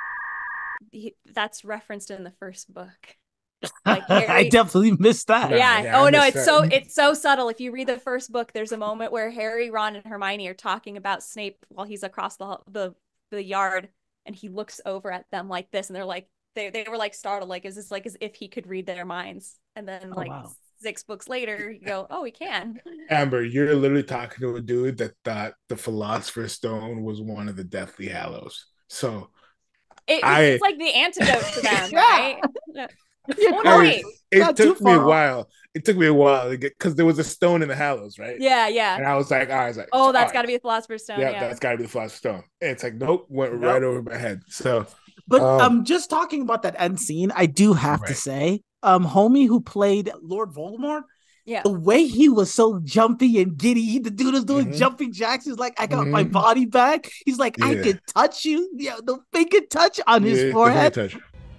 He, that's referenced in the first book. Like Harry, I definitely missed that. Yeah. yeah oh no, it's that. so it's so subtle. If you read the first book, there's a moment where Harry, Ron, and Hermione are talking about Snape while he's across the the, the yard, and he looks over at them like this, and they're like, they they were like startled, like, is this like as if he could read their minds? And then like oh, wow. six books later, you go, oh, he can. Amber, you're literally talking to a dude that thought the Philosopher's Stone was one of the Deathly Hallows. So it, I, it's like the antidote to them, yeah. right? Yeah, oh, wait. It took me a while. It took me a while to get, because there was a stone in the Hallows, right? Yeah, yeah. And I was like, I was like, oh, that's right. got to be the Philosopher's Stone. Yeah, yeah. that's got to be the Philosopher's Stone. And it's like, nope, went nope. right over my head. So, but um, um, just talking about that end scene, I do have right. to say, um, homie who played Lord Voldemort, yeah, the way he was so jumpy and giddy, the dude is doing mm-hmm. jumping jacks. He's like, I got mm-hmm. my body back. He's like, yeah. I could touch you. Yeah, the finger touch on his yeah, forehead. Touch.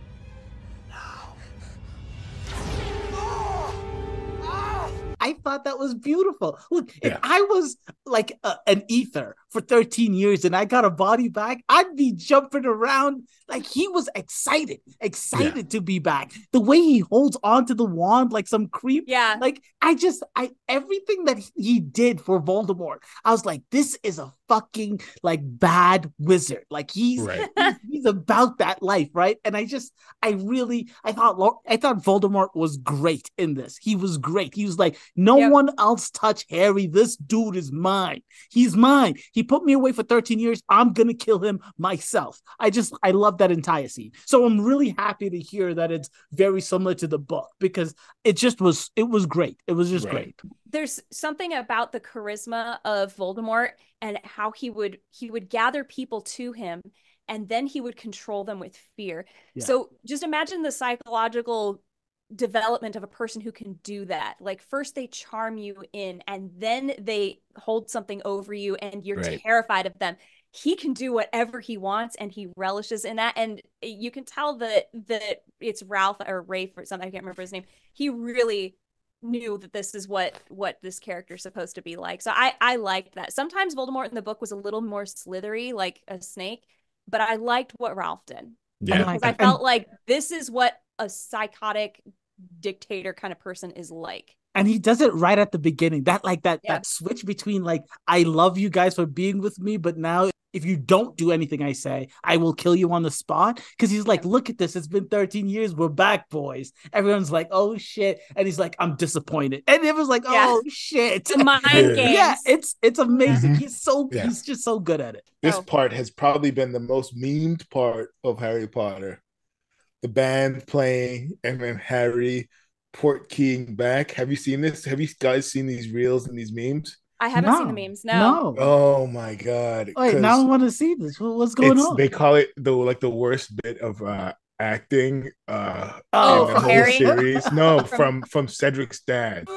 I thought that was beautiful. Look, yeah. if I was like a, an ether for thirteen years and I got a body back, I'd be jumping around. Like, he was excited, excited yeah. to be back. The way he holds onto the wand like some creep. Yeah. Like, I just, I everything that he did for Voldemort, I was like, this is a fucking like bad wizard. Like, he's right. he's, he's about that life, right? And I just, I really, I thought, I thought Voldemort was great in this. He was great. He was like, no yep. one else touch Harry. This dude is mine. He's mine. He put me away for thirteen years. I'm gonna kill him myself. I just, I love that entire scene. So I'm really happy to hear that it's very similar to the book, because it just was, it was great. It was just right. great. There's something about the charisma of Voldemort and how he would, he would gather people to him, and then he would control them with fear. Yeah. So just imagine the psychological development of a person who can do that. Like, first they charm you in, and then they hold something over you and you're right. terrified of them. He can do whatever he wants, and he relishes in that. And you can tell that that it's Ralph or Rafe or something, I can't remember his name. He really knew that this is what what this character's supposed to be like. So I I liked that. Sometimes Voldemort in the book was a little more slithery, like a snake, but I liked what Ralph did. Yeah, because I felt like this is what a psychotic dictator kind of person is like. And he does it right at the beginning. That like that yeah. that switch between like, I love you guys for being with me, but now if you don't do anything I say, I will kill you on the spot. Because he's like, look at this. It's been thirteen years. We're back, boys. Everyone's like, oh shit. And he's like, I'm disappointed. And it was like, yeah. oh shit. Mind games. Yeah, it's it's amazing. Mm-hmm. He's so yeah. he's just so good at it. This oh. part has probably been the most memed part of Harry Potter. The band playing and then Harry port keying back. Have you seen this? Have you guys seen these reels and these memes? I haven't no, seen the memes. No. No. Oh my god. Wait, now I want to see this. What's going on? They call it the like the worst bit of uh acting uh oh, in the whole Harry? series. No, from from Cedric's dad.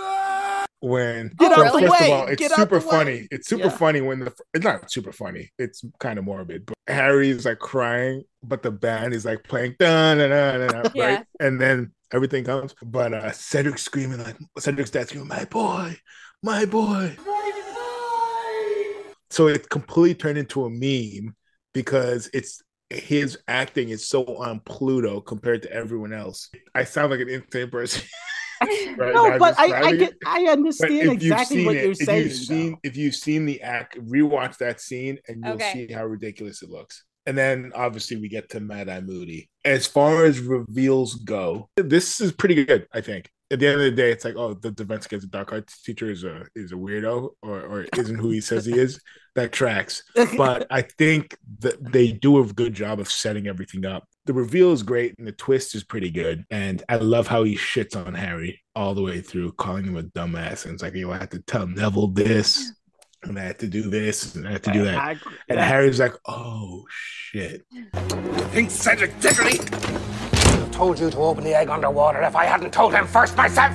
When Get so out first the way. of all, it's Get super funny. It's super yeah. funny when the it's not super funny. It's kind of morbid. But Harry's like crying, but the band is like playing da da da da da, yeah. right? And then everything comes. But uh Cedric screaming like Cedric's dad screaming, my boy, my boy. So it completely turned into a meme because it's his acting is so on Pluto compared to everyone else. I sound like an insane person. right, no, not but I, I describing get, it. I But understand if you've exactly seen what it, you're if saying. you've seen, though. if you've seen the act, rewatch that scene, and you'll Okay. see how ridiculous it looks. And then obviously we get to Mad Eye Moody. As far as reveals go, this is pretty good, I think. At the end of the day, it's like, oh, the defense against the dark arts teacher is a is a weirdo or or isn't who he says he is. That tracks. But I think that they do a good job of setting everything up. The reveal is great and the twist is pretty good. And I love how he shits on Harry all the way through, calling him a dumbass. And it's like, you have to tell Neville this, and I had to do this, and I had to do that. I, I, and yeah. Harry's like, oh shit. Think Cedric Diggory? I told you to open the egg underwater if I hadn't told him first myself.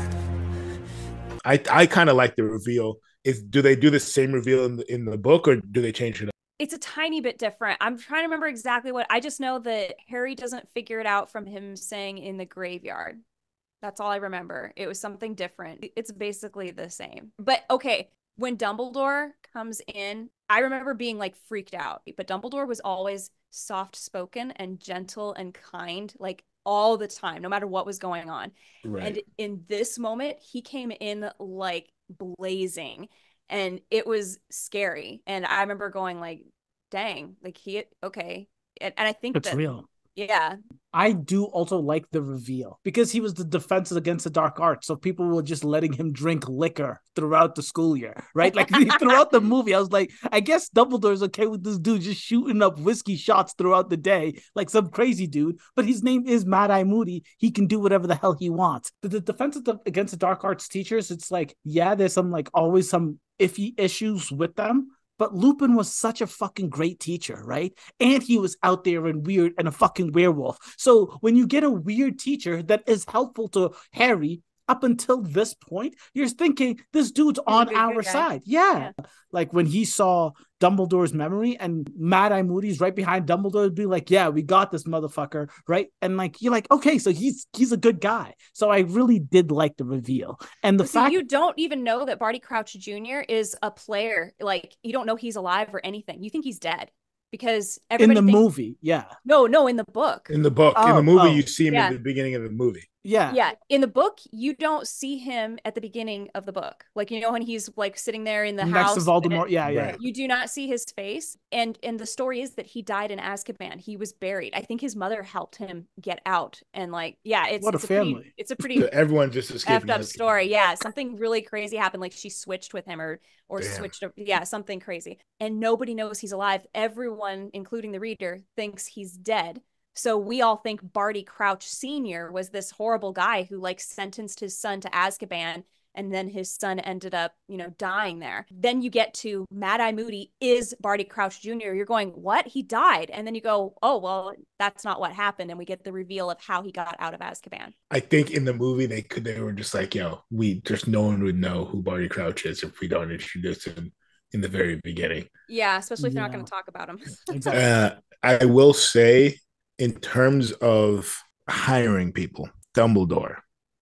I I kind of like the reveal. Is do they do the same reveal in the, in the book, or do they change it up? It's a tiny bit different. I'm trying to remember exactly what. I just know that Harry doesn't figure it out from him saying in the graveyard. That's all I remember. It was something different. It's basically the same. But okay, when Dumbledore comes in, I remember being like freaked out. But Dumbledore was always soft spoken and gentle and kind, like all the time, no matter what was going on. Right. And in this moment, he came in like blazing, and it was scary. And I remember going like, dang, like he, okay. And, and I think It's that, real. yeah. I do also like the reveal because he was the defense against the dark arts. So people were just letting him drink liquor throughout the school year, right? Like throughout the movie, I was like, I guess Dumbledore's okay with this dude just shooting up whiskey shots throughout the day, like some crazy dude. But his name is Mad Eye Moody. He can do whatever the hell he wants. The, the defense of the, against the dark arts teachers, it's like, yeah, there's some like always some iffy issues with them. But Lupin was such a fucking great teacher, right? And he was out there and weird and a fucking werewolf. So when you get a weird teacher that is helpful to Harry up until this point, you're thinking this dude's He's a on good- our good guy. side. Yeah. Yeah. Like when he saw Dumbledore's memory and Mad Eye Moody's right behind Dumbledore, would be like, yeah, we got this motherfucker, right? And like you're like, okay, so he's he's a good guy. So I really did like the reveal. And the But see, fact you don't even know that Barty Crouch Junior is a player. Like you don't know he's alive or anything. You think he's dead because in everybody the thinks- movie, yeah. No, no, in the book. In the book, in Oh, the movie, oh. you see him Yeah. in the beginning of the movie. Yeah. Yeah, in the book, you don't see him at the beginning of the book. Like you know when he's like sitting there in the Next house to with Voldemort. it- Yeah, yeah. Right. You do not see his face, and and the story is that he died in Azkaban. He was buried. I think his mother helped him get out, and like, yeah, it's What a it's pretty- family. it's a pretty So everyone just escaped. effed up story. Yeah, something really crazy happened. Like she switched with him, or or Damn. switched. Yeah, something crazy, and nobody knows he's alive. Everyone, including the reader, thinks he's dead. So we all think Barty Crouch Senior was this horrible guy who like sentenced his son to Azkaban, and then his son ended up, you know, dying there. Then you get to Mad Eye Moody is Barty Crouch Junior You're going, what? He died. And then you go, oh, well, that's not what happened. And we get the reveal of how he got out of Azkaban. I think in the movie they could they were just like, yo, we just no one would know who Barty Crouch is if we don't introduce him in the very beginning. Yeah, especially if they're not Yeah. going to talk about him. Exactly. Uh, I will say, in terms of hiring people, Dumbledore.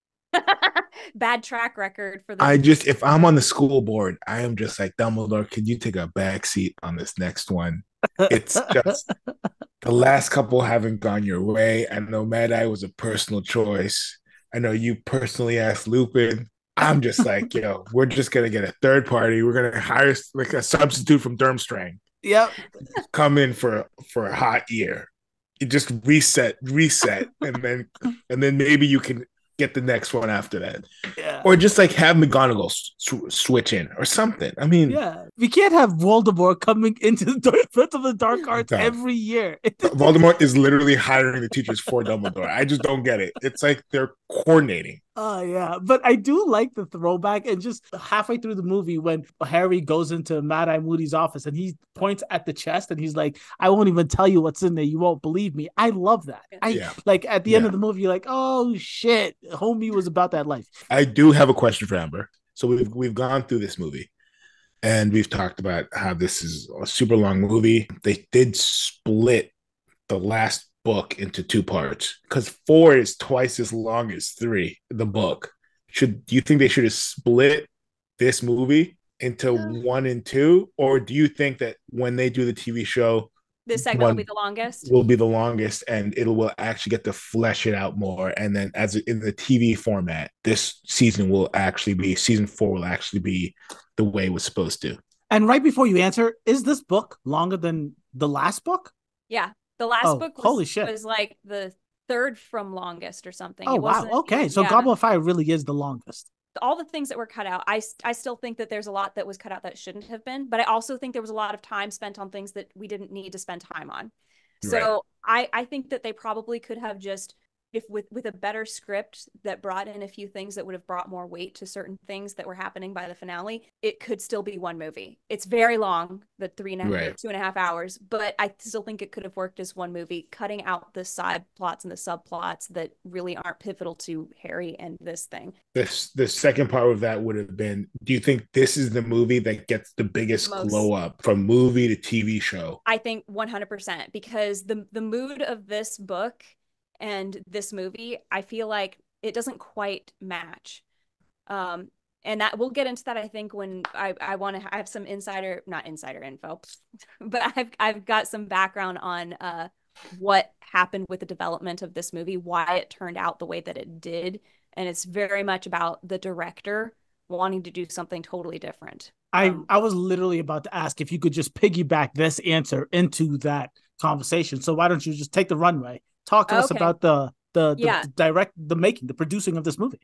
Bad track record for the I just, if I'm on the school board, I am just like, Dumbledore, could you take a back seat on this next one? It's just the last couple haven't gone your way. I know Mad Eye was a personal choice. I know you personally asked Lupin. I'm just like, yo, we're just gonna get a third party. We're gonna hire like a substitute from Durmstrang, Yep. come in for for a hot year. You just reset, reset, and then and then maybe you can get the next one after that. Yeah. Or just like have McGonagall sw- switch in or something. I mean, Yeah, we can't have Voldemort coming into the Defense of the Dark Arts No. every year. Voldemort is literally hiring the teachers for Dumbledore. I just don't get it. It's like they're coordinating. Oh yeah, but I do like the throwback, and just halfway through the movie when Harry goes into Mad Eye Moody's office and he points at the chest and he's like, "I won't even tell you what's in there. You won't believe me." I love that. I Yeah. like at the end Yeah. of the movie, you're like, "Oh shit, homie was about that life." I do have a question for Amber. So we've we've gone through this movie and we've talked about how this is a super long movie. They did split the last book into two parts because four is twice as long as three, the book. Should do you think they should have split this movie into Yeah. one and two? Or do you think that when they do the T V show, This segment one will be the longest. will be the longest, and it will actually get to flesh it out more. And then, as in the T V format, this season will actually be season four will actually be the way it was supposed to. And right before you answer, is this book longer than the last book? Yeah, the last Oh, book was, holy shit. was like the third from longest or something. Oh It wow, wasn't- okay, so yeah. Goblet of Fire really is the longest. All the things that were cut out, I, I still think that there's a lot that was cut out that shouldn't have been, but I also think there was a lot of time spent on things that we didn't need to spend time on. So right. I, I think that they probably could have just, if with, with a better script that brought in a few things that would have brought more weight to certain things that were happening by the finale, it could still be one movie. It's very long, the three and a half, Right. two and a half hours, but I still think it could have worked as one movie, cutting out the side plots and the subplots that really aren't pivotal to Harry and this thing. This the second part of that would have been, do you think this is the movie that gets the biggest Most. glow up from movie to T V show? I think one hundred percent, because the the mood of this book and this movie, I feel like it doesn't quite match. Um, and that we'll get into that, I think, when I, I want to have some insider, not insider info, but I've I've got some background on uh what happened with the development of this movie, why it turned out the way that it did. And it's very much about the director wanting to do something totally different. I, Um, I was literally about to ask if you could just piggyback this answer into that conversation. So why don't you just take the runway? Talk to us Okay. about the the, the, Yeah. the direct the making, the producing of this movie.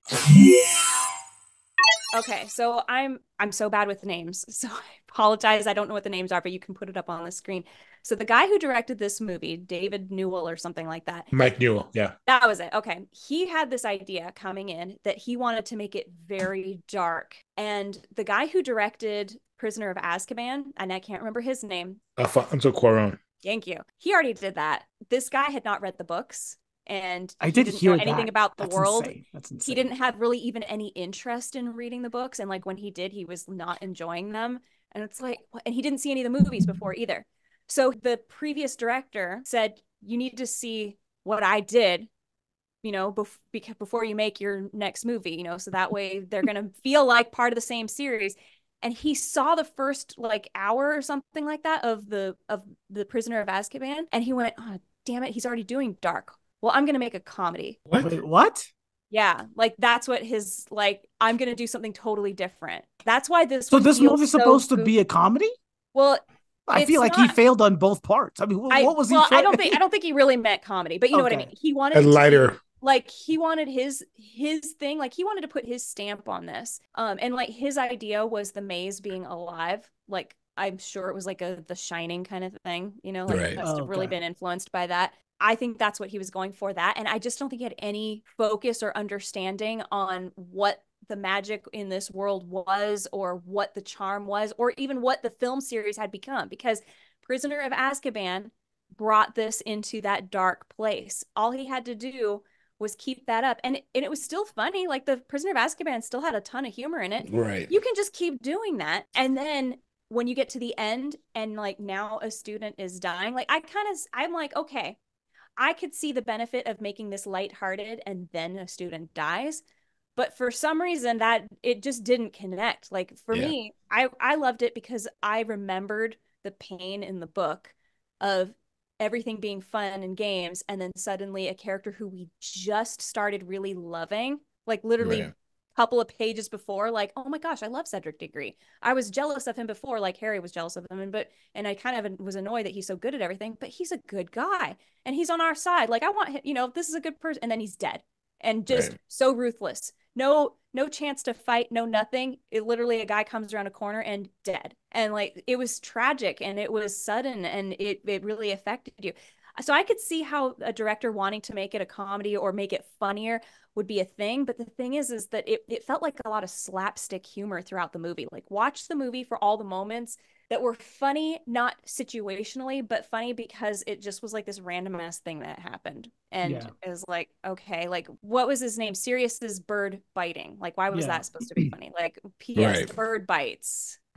Okay, so I'm I'm so bad with names, so I apologize. I don't know what the names are, but you can put it up on the screen. So the guy who directed this movie, David Newell or something like that, Mike Newell, yeah. that was it. Okay, he had this idea coming in that he wanted to make it very dark. And the guy who directed Prisoner of Azkaban, and I can't remember his name, Alfonso Cuarón. thank you. He already did that. This guy had not read the books, and I he did didn't hear know anything that. about the That's world. insane. That's He insane. didn't have really even any interest in reading the books, and like when he did, he was not enjoying them. And it's like, what? And he didn't see any of the movies before either. So the previous director said, you need to see what I did, you know, bef- beca- before you make your next movie, you know, so that way they're going to feel like part of the same series. And he saw the first like hour or something like that of the of the Prisoner of Azkaban, and he went, oh, damn it, he's already doing dark. Well, I'm going to make a comedy. What? Wait, what? Yeah, like that's what his like. I'm gonna do something totally different. That's why this. So one this feels movie's so supposed to goofy. be a comedy? Well, I it's feel like he not- failed on both parts. I mean, wh- I, what was well, he trying? I don't think I don't think he really meant comedy, but you know what I Okay. mean. He wanted A it to be- lighter. like he wanted his his thing, like he wanted to put his stamp on this. Um, and like his idea was the maze being alive. Like I'm sure it was like a The Shining kind of thing, you know, like Right. it must have Oh, really okay. been influenced by that. I think that's what he was going for, that. And I just don't think he had any focus or understanding on what the magic in this world was, or what the charm was, or even what the film series had become, because Prisoner of Azkaban brought this into that dark place. All he had to do was keep that up. And it, and it was still funny. Like the Prisoner of Azkaban still had a ton of humor in it. Right. You can just keep doing that. And then when you get to the end and like now a student is dying, like I kind of, I'm like, okay, I could see the benefit of making this lighthearted and then a student dies. But for some reason that it just didn't connect. Like for Yeah. me, I, I loved it because I remembered the pain in the book of everything being fun and games, and then suddenly a character who we just started really loving, like literally Right. a couple of pages before, like, oh my gosh, I love Cedric Diggory. I was jealous of him before, like Harry was jealous of him, and but and I kind of was annoyed that he's so good at everything, but he's a good guy and he's on our side. Like I want him, you know, this is a good person, and then he's dead and just Right. so ruthless. No, no chance to fight, no nothing. It literally a guy comes around a corner and dead. And like it was tragic and it was sudden and it it really affected you. So I could see how a director wanting to make it a comedy or make it funnier would be a thing. But the thing is, is that it, it felt like a lot of slapstick humor throughout the movie. Like watch the movie for all the moments that were funny, not situationally, but funny because it just was like this random ass thing that happened. And Yeah. it was like, okay, like what was his name? Sirius's bird biting. Like, why was Yeah. that supposed to be funny? Like, P S Right. the bird bites.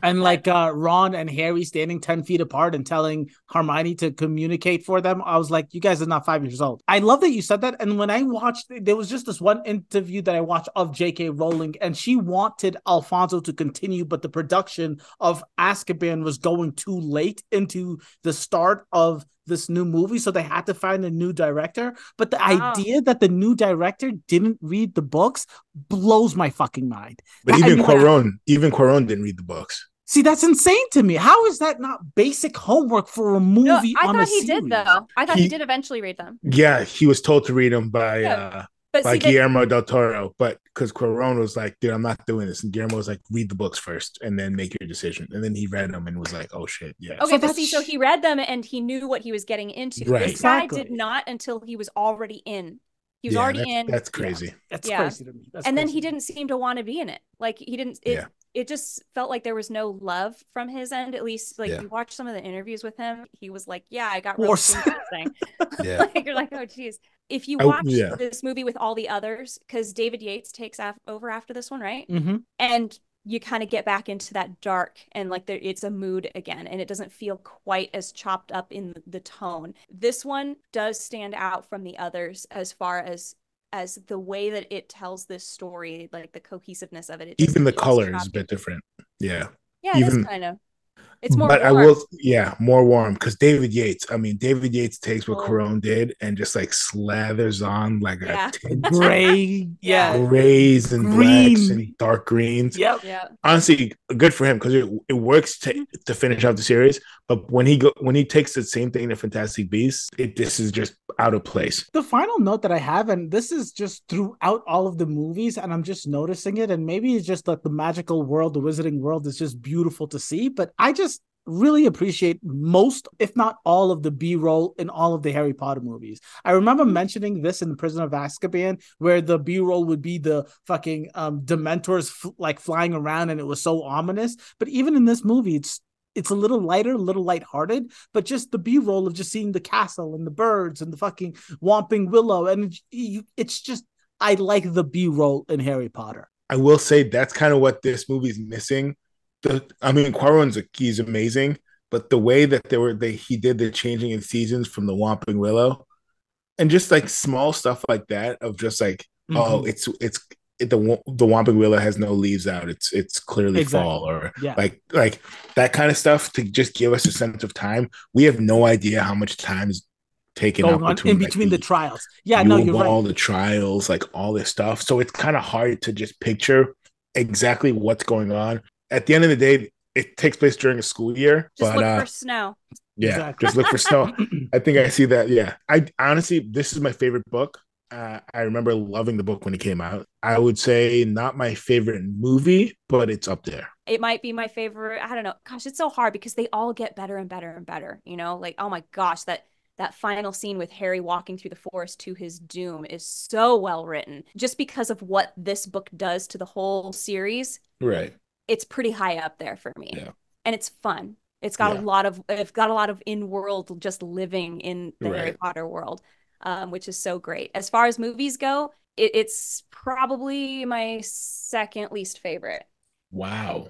And But- like uh, Ron and Harry standing ten feet apart and telling Hermione to communicate for them. I was like, you guys are not five years old. I love that you said that. And when I watched, there was just this one interview that I watched of J K Rowling, and she wanted Alfonso to continue, but the production of Azkaban was going too late into the start of this new movie, so they had to find a new director. But the Wow. idea that the new director didn't read the books blows my fucking mind. But I even mean, like, Quaron, even Quaron didn't read the books. see, that's insane to me. How is that not basic homework for a movie No, I on thought a he series? did though. I thought he, He- did eventually read them. Yeah, he was told to read them by Yeah. uh But by see, that, Guillermo del Toro, but because Quaron was like, dude, I'm not doing this. And Guillermo was like, read the books first and then make your decision. And then he read them and was like, oh shit, yeah. okay, So but see, that's- so he read them and he knew what he was getting into. Right. This guy Exactly. did not until he was already in. He was Yeah, already that's, in. That's crazy. That's Yeah. crazy to me. That's and then crazy he to me. didn't seem to want to be in it. Like he didn't. It, Yeah. it just felt like there was no love from his end. At least, like Yeah. you watch some of the interviews with him, he was like, "Yeah, I got Course. really interesting." Yeah. Like you're like, "Oh, geez." If you I- watch yeah. this movie with all the others, because David Yates takes af- over after this one, right? Mhm. And you kind of get back into that dark and like there, it's a mood again, and it doesn't feel quite as chopped up in the tone. This one does stand out from the others as far as as the way that it tells this story, like the cohesiveness of it. It Even doesn't the feel as color is a choppy. bit different. Yeah. Yeah, it is even- kind of. It's more. But I warm. will, yeah, more warm because David Yates. I mean, David Yates takes what Oh. Quaron did and just like slathers on like Yeah. a tint, Gray. Yeah. Yeah. grays and blacks Green. and dark greens. Yep. Yeah. Honestly, good for him because it, it works to, to finish out the series. But when he go when he takes the same thing to Fantastic Beasts, it this is just out of place. The final note that I have, and this is just throughout all of the movies, and I'm just noticing it, and maybe it's just that the magical world, the wizarding world is just beautiful to see, but I just really appreciate most, if not all, of the B-roll in all of the Harry Potter movies. I remember mentioning this in The Prisoner of Azkaban, where the B-roll would be the fucking um, Dementors f- like flying around, and it was so ominous. But even in this movie, it's it's a little lighter, a little lighthearted, but just the B-roll of just seeing the castle and the birds and the fucking Whomping Willow, and it, you, it's just, I like the B-roll in Harry Potter. I will say that's kind of what this movie is missing. The I mean, Quaron's a, he's amazing, but the way that they were they he did the changing in seasons from the Whomping Willow, and just like small stuff like that of just like Mhm. oh it's it's it, the the Whomping Willow has no leaves out. It's it's clearly Exactly. fall or Yeah. like like that kind of stuff to just give us a sense of time. We have no idea how much time is taken Going up on between in like, between the, trials. Yeah, no, you're all right. the trials, like all this stuff. So it's kind of hard to just picture exactly what's going on. At the end of the day, it takes place during a school year. Just but look uh, for snow. yeah, Exactly. just look for snow. I think I see that. Yeah, I honestly, this is my favorite book. Uh, I remember loving the book when it came out. I would say not my favorite movie, but it's up there. It might be my favorite. I don't know. Gosh, it's so hard because they all get better and better and better. You know, like, oh my gosh, that that final scene with Harry walking through the forest to his doom is so well written. Just because of what this book does to the whole series, Right. it's pretty high up there for me. Yeah. And it's fun. It's got Yeah. a lot of it's got a lot of in-world just living in the Harry Right. Potter world, um, which is so great. As far as movies go, it, it's probably my second least favorite. Wow.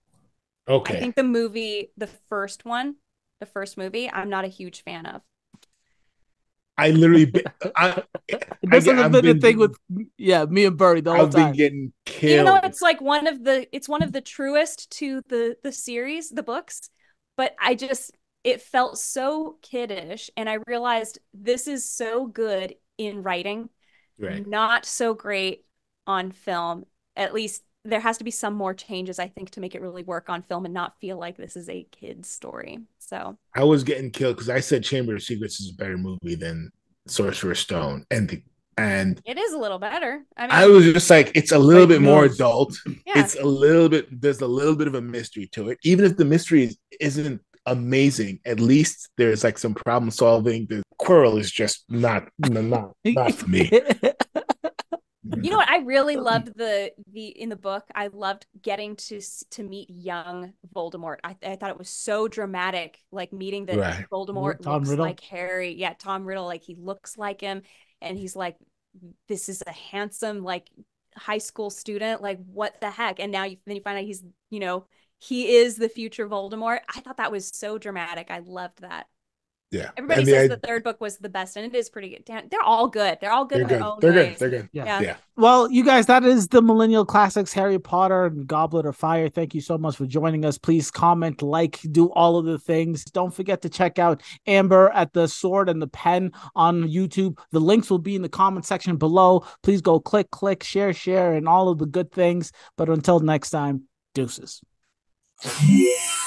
I Okay. think the movie, the first one, the first movie, I'm not a huge fan of. I literally, be- I, This I, has I've been the been- thing with yeah, me and Burry the whole I've been time. getting killed. Even though it's like one of the it's one of the truest to the the series, the books, but I just it felt so kiddish, and I realized this is so good in writing, Right. not so great on film. At least there has to be some more changes, I think, to make it really work on film and not feel like this is a kid's story. So I was getting killed because I said Chamber of Secrets is a better movie than Sorcerer's Stone, and the, and it is a little better. I mean, I was just like, it's a little Like, bit more no. adult. yeah. It's a little bit. There's a little bit of a mystery to it, even if the mystery is, isn't amazing. At least there's like some problem solving. The Quirrell is just not not not for me. You know what? I really loved the the in the book. I loved getting to s- to meet young Voldemort. I I thought it was so dramatic, like meeting that Right. Voldemort Tom looks Riddle. like Harry. Yeah, Tom Riddle, like he looks like him, and he's like, this is a handsome, like high school student. Like, what the heck? And now you, then you find out he's, you know, he is the future Voldemort. I thought that was so dramatic. I loved that. Yeah. Everybody And says the, the third book was the best, and it is pretty good. Damn, they're all good. They're all good they're in good. their own They're ways. good. They're good. Yeah. Yeah. Yeah. Well, you guys, that is the Millennial Classics, Harry Potter and Goblet of Fire. Thank you so much for joining us. Please comment, like, do all of the things. Don't forget to check out Amber at the Sword and the Pen on YouTube. The links will be in the comment section below. Please go click, click, share, share, and all of the good things. But until next time, deuces.